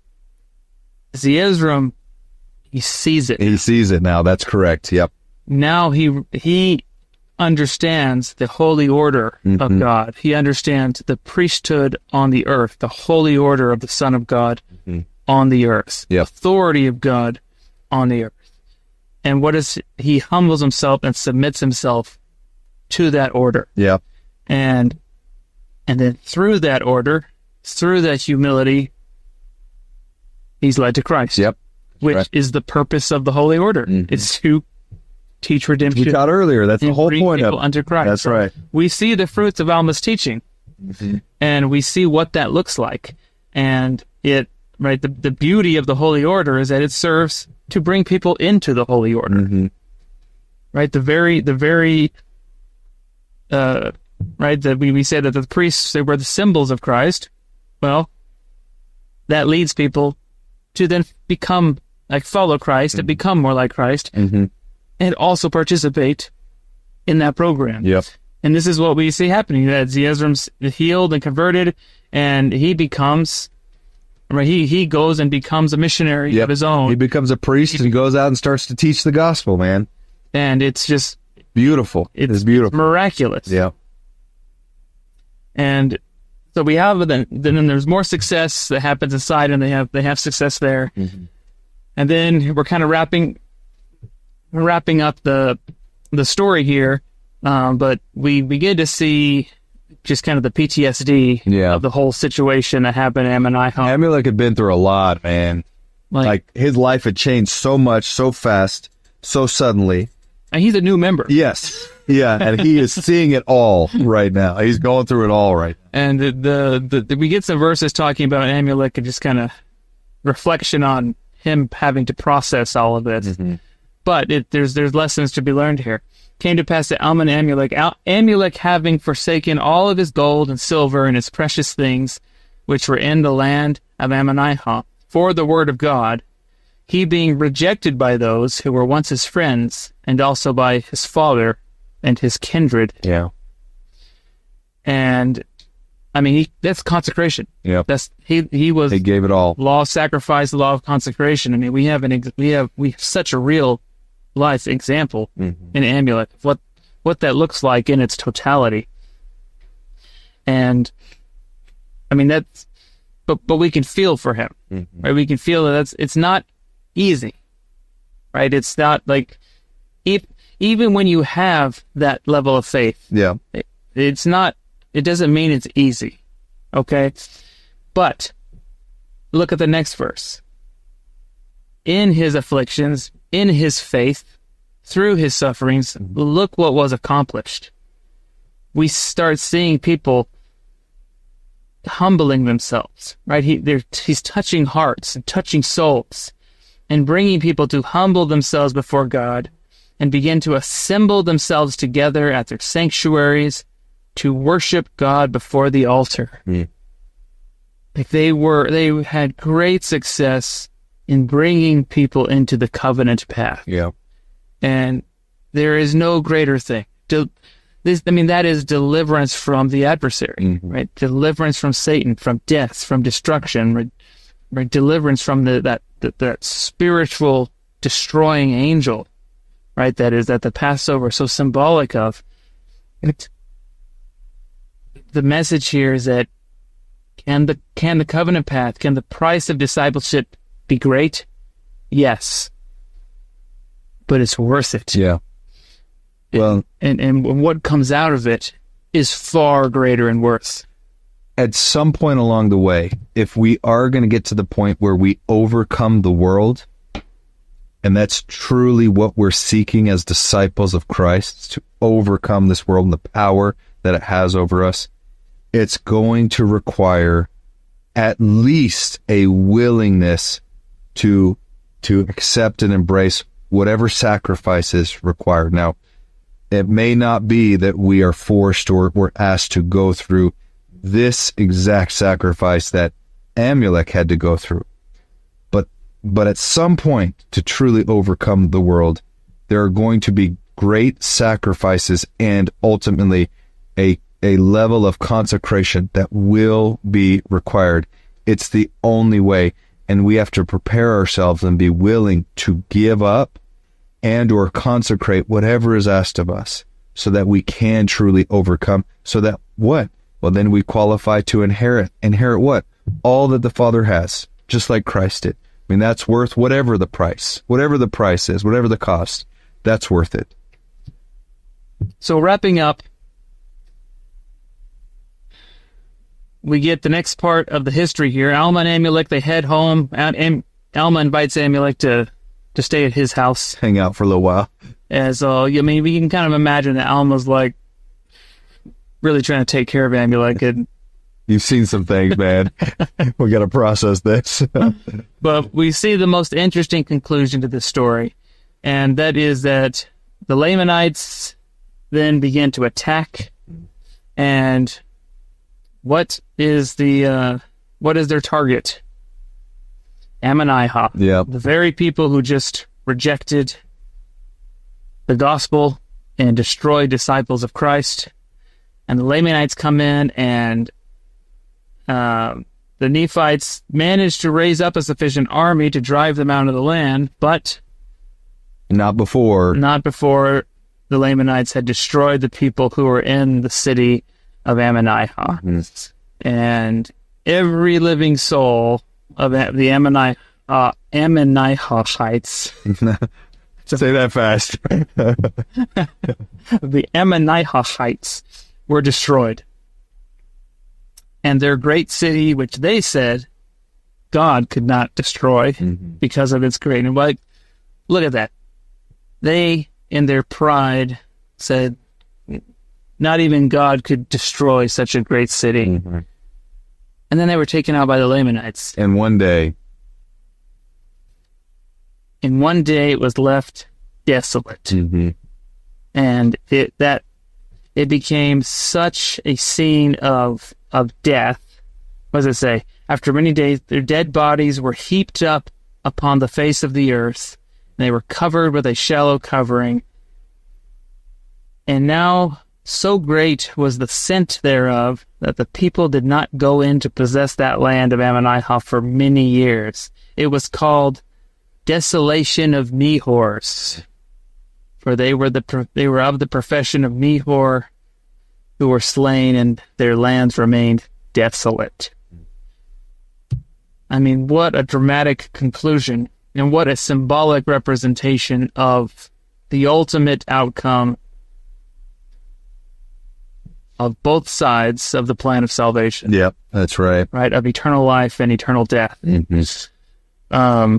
Speaker 1: Zeezrom, he sees it.
Speaker 2: He sees it now. That's correct. Yep.
Speaker 1: Now he he. understands the holy order mm-hmm. of God. He understands the priesthood on the earth, the holy order of the Son of God mm-hmm. on the earth,
Speaker 2: yep.
Speaker 1: authority of God on the earth. And what is, he humbles himself and submits himself to that order.
Speaker 2: Yeah.
Speaker 1: And, and then through that order, through that humility, he's led to Christ.
Speaker 2: Yep.
Speaker 1: Which
Speaker 2: right.
Speaker 1: is the purpose of the holy order. Mm-hmm. It's to teach redemption.
Speaker 2: We taught earlier. That's the whole point of it.
Speaker 1: Under Christ.
Speaker 2: That's right.
Speaker 1: So we see the fruits of Alma's teaching, mm-hmm. and we see what that looks like. And it, right, the, the beauty of the holy order is that it serves to bring people into the holy order.
Speaker 2: Mm-hmm.
Speaker 1: Right? The very, the very, uh, right, that we, we say that the priests, they were the symbols of Christ. Well, that leads people to then become, like, follow Christ, mm-hmm. and become more like Christ.
Speaker 2: Mm-hmm.
Speaker 1: And also participate in that program.
Speaker 2: Yep.
Speaker 1: And this is what we see happening. That Zeezrom's healed and converted, and he becomes, right, he, he goes and becomes a missionary
Speaker 2: yep.
Speaker 1: of his own.
Speaker 2: He becomes a priest he, and goes out and starts to teach the gospel, man.
Speaker 1: And it's just...
Speaker 2: Beautiful.
Speaker 1: It's,
Speaker 2: it's beautiful.
Speaker 1: It's miraculous.
Speaker 2: Yeah.
Speaker 1: And so we have, then, then there's more success that happens inside, and they have, they have success there.
Speaker 2: Mm-hmm.
Speaker 1: And then we're kind of wrapping... wrapping up the the story here, um, but we begin to see just kind of the P T S D
Speaker 2: yeah.
Speaker 1: of the whole situation that happened at Ammonihah.
Speaker 2: Amulek had been through a lot, man. Like, like his life had changed so much, so fast, so suddenly.
Speaker 1: And he's a new member.
Speaker 2: Yes. Yeah, and he is seeing it all right now. He's going through it all right now.
Speaker 1: And the, the, the, the we get some verses talking about Amulek and just kind of reflection on him having to process all of this.
Speaker 2: Mm-hmm.
Speaker 1: But it, there's there's lessons to be learned here. Came to pass that Alma and Amulek, Al, Amulek having forsaken all of his gold and silver and his precious things, which were in the land of Ammonihah, for the word of God, he being rejected by those who were once his friends, and also by his father and his kindred.
Speaker 2: Yeah.
Speaker 1: And I mean, he, that's consecration.
Speaker 2: Yeah.
Speaker 1: That's he. He was.
Speaker 2: He gave it all.
Speaker 1: Law of sacrifice, the law of consecration. I mean, we have an we have we have such a real life example
Speaker 2: mm-hmm.
Speaker 1: in Amulek of what what that looks like in its totality. And I mean that's, but but we can feel for him,
Speaker 2: mm-hmm.
Speaker 1: right? We can feel that that's it's not easy, right? It's not like if even when you have that level of faith,
Speaker 2: yeah,
Speaker 1: it, it's not. It doesn't mean it's easy, okay? But look at the next verse. In his afflictions, in his faith, through his sufferings, look what was accomplished. We start seeing people humbling themselves, right? He, they're, he's touching hearts and touching souls and bringing people to humble themselves before God and begin to assemble themselves together at their sanctuaries to worship God before the altar.
Speaker 2: Mm.
Speaker 1: Like they were, they had great success in bringing people into the covenant path.
Speaker 2: Yeah.
Speaker 1: And there is no greater thing. De- this, I mean, that is deliverance from the adversary,
Speaker 2: mm-hmm.
Speaker 1: right? Deliverance from Satan, from death, from destruction, right? Right? Deliverance from the, that, that, that spiritual destroying angel, right? That is that the Passover is so symbolic of. It, the message here is that can the, can the covenant path, can the price of discipleship be great? Yes. But it's worth it.
Speaker 2: Yeah. Well,
Speaker 1: and, and and what comes out of it is far greater in worth.
Speaker 2: At some point along the way, if we are going to get to the point where we overcome the world, and that's truly what we're seeking as disciples of Christ, to overcome this world and the power that it has over us, it's going to require at least a willingness to to accept and embrace whatever sacrifice is required. Now, it may not be that we are forced or we're asked to go through this exact sacrifice that Amalek had to go through. But but at some point, to truly overcome the world, there are going to be great sacrifices and ultimately a a level of consecration that will be required. It's the only way, and we have to prepare ourselves and be willing to give up and or consecrate whatever is asked of us so that we can truly overcome. So that what? Well, then we qualify to inherit. Inherit what? All that the Father has, just like Christ did. I mean, that's worth whatever the price, whatever the price is, whatever the cost, that's worth it.
Speaker 1: So wrapping up, we get the next part of the history here. Alma and Amalek, they head home. Am- Alma invites Amalek to to stay at his house.
Speaker 2: Hang out for a little while.
Speaker 1: As, uh, I mean, we can kind of imagine that Alma's like really trying to take care of Amalek. And,
Speaker 2: You've seen some things, man. We got to process this.
Speaker 1: But we see the most interesting conclusion to this story, and that is that the Lamanites then begin to attack, and what is the uh, what is their target? Ammonihah,
Speaker 2: Yeah.
Speaker 1: the very people who just rejected the gospel and destroyed disciples of Christ. And the Lamanites come in, and uh, the Nephites managed to raise up a sufficient army to drive them out of the land, but
Speaker 2: Not before.
Speaker 1: not before the Lamanites had destroyed the people who were in the city of Ammonihah.
Speaker 2: Mm.
Speaker 1: And every living soul of the Ammoni- uh, Ammonihahites,
Speaker 2: Say that fast.
Speaker 1: the Ammonihahites were destroyed. And their great city, which they said God could not destroy
Speaker 2: Mm-hmm.
Speaker 1: because of its greatness. Like, look at that. They, in their pride, said not even God could destroy such a great city.
Speaker 2: Mm-hmm.
Speaker 1: And then they were taken out by the Lamanites.
Speaker 2: And one day,
Speaker 1: In one day it was left desolate.
Speaker 2: mm-hmm.
Speaker 1: And it that it became such a scene of of death. What does it say? After many days, their dead bodies were heaped up upon the face of the earth. And they were covered with a shallow covering. And now so great was the scent thereof that the people did not go in to possess that land of Ammonihah for many years. It was called Desolation of Nehors, for they were the they were of the profession of Nehor, who were slain, and their lands remained desolate. I mean, what a dramatic conclusion, and what a symbolic representation of the ultimate outcome of both sides of the plan of salvation.
Speaker 2: Yep, that's right.
Speaker 1: Right, of eternal life and eternal death.
Speaker 2: Mm-hmm.
Speaker 1: Um,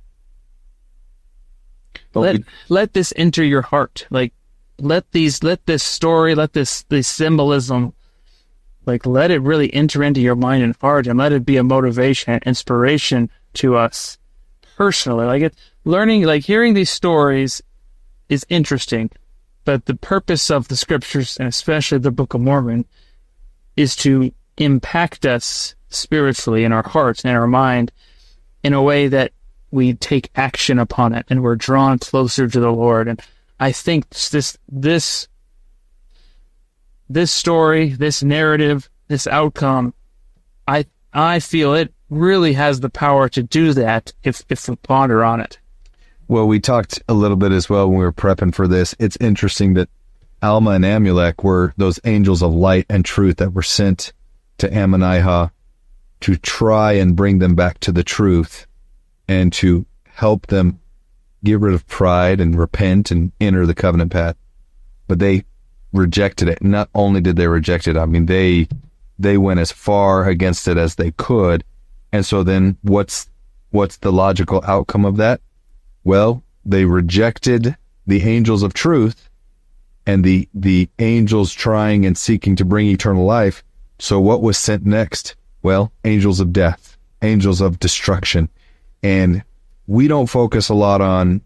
Speaker 2: But
Speaker 1: let
Speaker 2: we-
Speaker 1: let this enter your heart. Like, let these, let this story, let this, this symbolism like let it really enter into your mind and heart, and let it be a motivation, inspiration to us personally. Like it, learning, like hearing these stories is interesting, but the purpose of the scriptures, and especially the Book of Mormon, is to impact us spiritually in our hearts and in our mind in a way that we take action upon it and we're drawn closer to the Lord. And I think this this this story, this narrative, this outcome, I I feel it really has the power to do that if if we ponder on it.
Speaker 2: Well, we talked a little bit as well when we were prepping for this. It's interesting that Alma and Amulek were those angels of light and truth that were sent to Ammonihah to try and bring them back to the truth and to help them get rid of pride and repent and enter the covenant path. But they rejected it. Not only did they reject it, I mean, they they went as far against it as they could. And so then what's what's the logical outcome of that? Well, they rejected the angels of truth and the the angels trying and seeking to bring eternal life. So what was sent next? Well, angels of death, angels of destruction. And we don't focus a lot on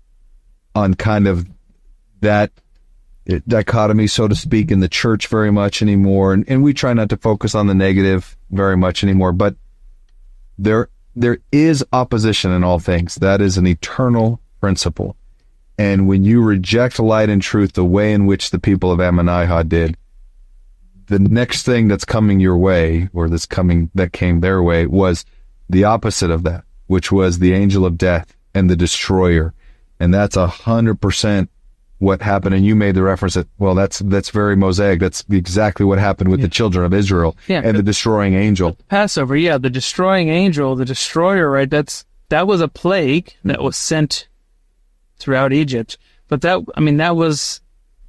Speaker 2: on kind of that dichotomy, so to speak, in the church very much anymore. And, and we try not to focus on the negative very much anymore. But there there is opposition in all things. That is an eternal principle. And when you reject light and truth the way in which the people of Ammonihah did, the next thing that's coming your way, or that's coming that came their way, was the opposite of that, which was the angel of death and the destroyer. And that's a hundred percent what happened. And you made the reference that, well, that's that's very Mosaic. That's exactly what happened with yeah. the children of Israel yeah, and the destroying angel.
Speaker 1: Passover, yeah, the destroying angel, the destroyer, right? That's that was a plague that was sent throughout Egypt. But that, I mean, that was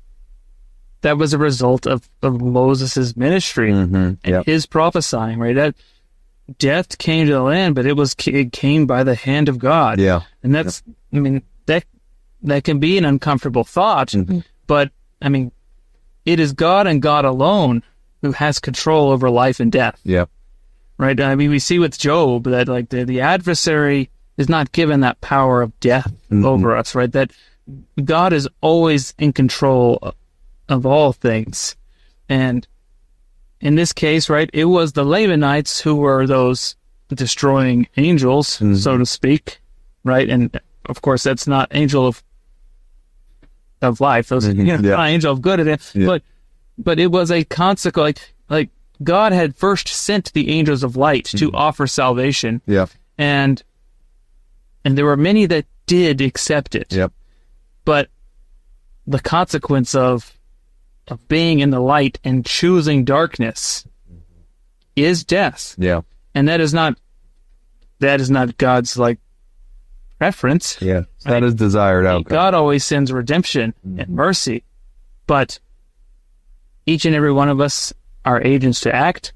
Speaker 1: that was a result of, of Moses' ministry
Speaker 2: mm-hmm.
Speaker 1: and
Speaker 2: yep.
Speaker 1: his prophesying, right? That death came to the land, but it was it came by the hand of God.
Speaker 2: Yeah,
Speaker 1: and that's,
Speaker 2: yep.
Speaker 1: I mean, that that can be an uncomfortable thought,
Speaker 2: mm-hmm.
Speaker 1: but I mean, it is God and God alone who has control over life and death.
Speaker 2: Yeah,
Speaker 1: right. I mean, we see with Job that like the the adversary is not given that power of death mm-hmm. over us, right? That God is always in control of, of all things, and in this case, right, it was the Lamanites who were those destroying angels, mm-hmm. so to speak, right? And of course, that's not angel of of life; those mm-hmm. you know,
Speaker 2: yeah.
Speaker 1: not angel of good. Yeah. But but it was a consequence. Like, like God had first sent the angels of light mm-hmm. to offer salvation.
Speaker 2: Yeah,
Speaker 1: and and there were many that did accept it.
Speaker 2: Yep.
Speaker 1: But the consequence of of being in the light and choosing darkness is death.
Speaker 2: Yeah.
Speaker 1: And that is not that is not God's like preference.
Speaker 2: Yeah. That is desired outcome.
Speaker 1: God always sends redemption mm-hmm. and mercy. But each and every one of us are agents to act.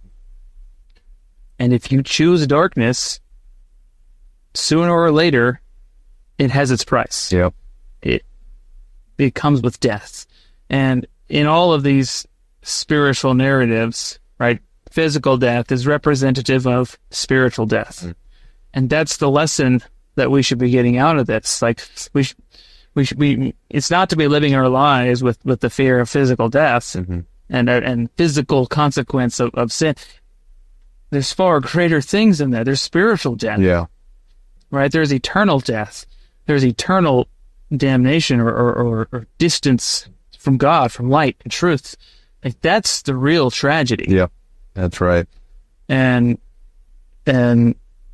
Speaker 1: And if you choose darkness, sooner or later it has its price.
Speaker 2: Yep.
Speaker 1: It it comes with death. And in all of these spiritual narratives, right, physical death is representative of spiritual death. Mm. And that's the lesson that we should be getting out of this. Like, we sh- we should be, it's not to be living our lives with, with the fear of physical death
Speaker 2: mm-hmm.
Speaker 1: and and physical consequence of, of sin. There's far greater things in there. There's spiritual death.
Speaker 2: Yeah.
Speaker 1: Right? There's eternal death. There's eternal damnation or, or, or, or distance from God, from light and truth. Like, that's the real tragedy.
Speaker 2: Yeah, that's right.
Speaker 1: And and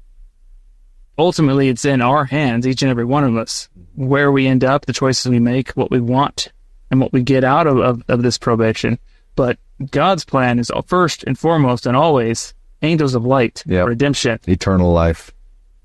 Speaker 1: ultimately, it's in our hands, each and every one of us, where we end up, the choices we make, what we want, and what we get out of, of, of this probation. But God's plan is first and foremost and always angels of light,
Speaker 2: yep.
Speaker 1: redemption.
Speaker 2: Eternal life.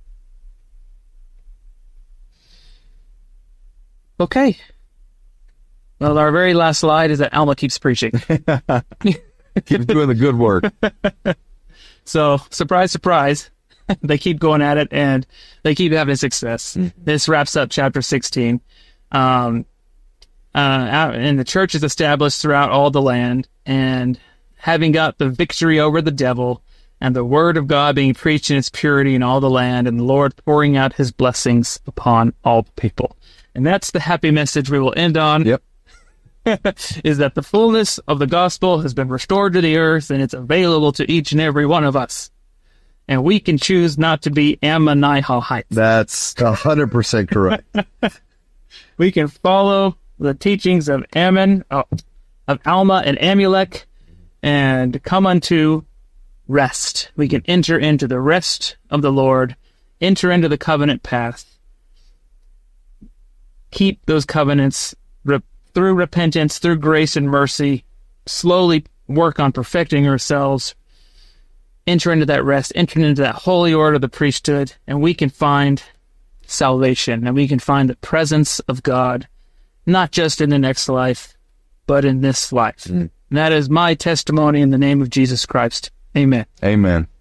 Speaker 1: Okay. Well, our very last slide is that Alma keeps preaching.
Speaker 2: Keeps doing the good work.
Speaker 1: So, surprise, surprise, they keep going at it, and they keep having success. Mm-hmm. This wraps up chapter sixteen. Um, uh, and the church is established throughout all the land, and having got the victory over the devil, and the word of God being preached in its purity in all the land, and the Lord pouring out his blessings upon all the people. And that's the happy message we will end on.
Speaker 2: Yep.
Speaker 1: Is that the fullness of the gospel has been restored to the earth, and it's available to each and every one of us. And we can choose not to be Ammonites.
Speaker 2: That's one hundred percent correct.
Speaker 1: We can follow the teachings of Ammon, uh, of Alma and Amulek, and come unto rest. We can enter into the rest of the Lord, enter into the covenant path, keep those covenants re- through repentance, through grace and mercy, slowly work on perfecting ourselves, enter into that rest, enter into that holy order of the priesthood, and we can find salvation, and we can find the presence of God, not just in the next life, but in this life. Mm. And that is my testimony in the name of Jesus Christ. Amen.
Speaker 2: Amen.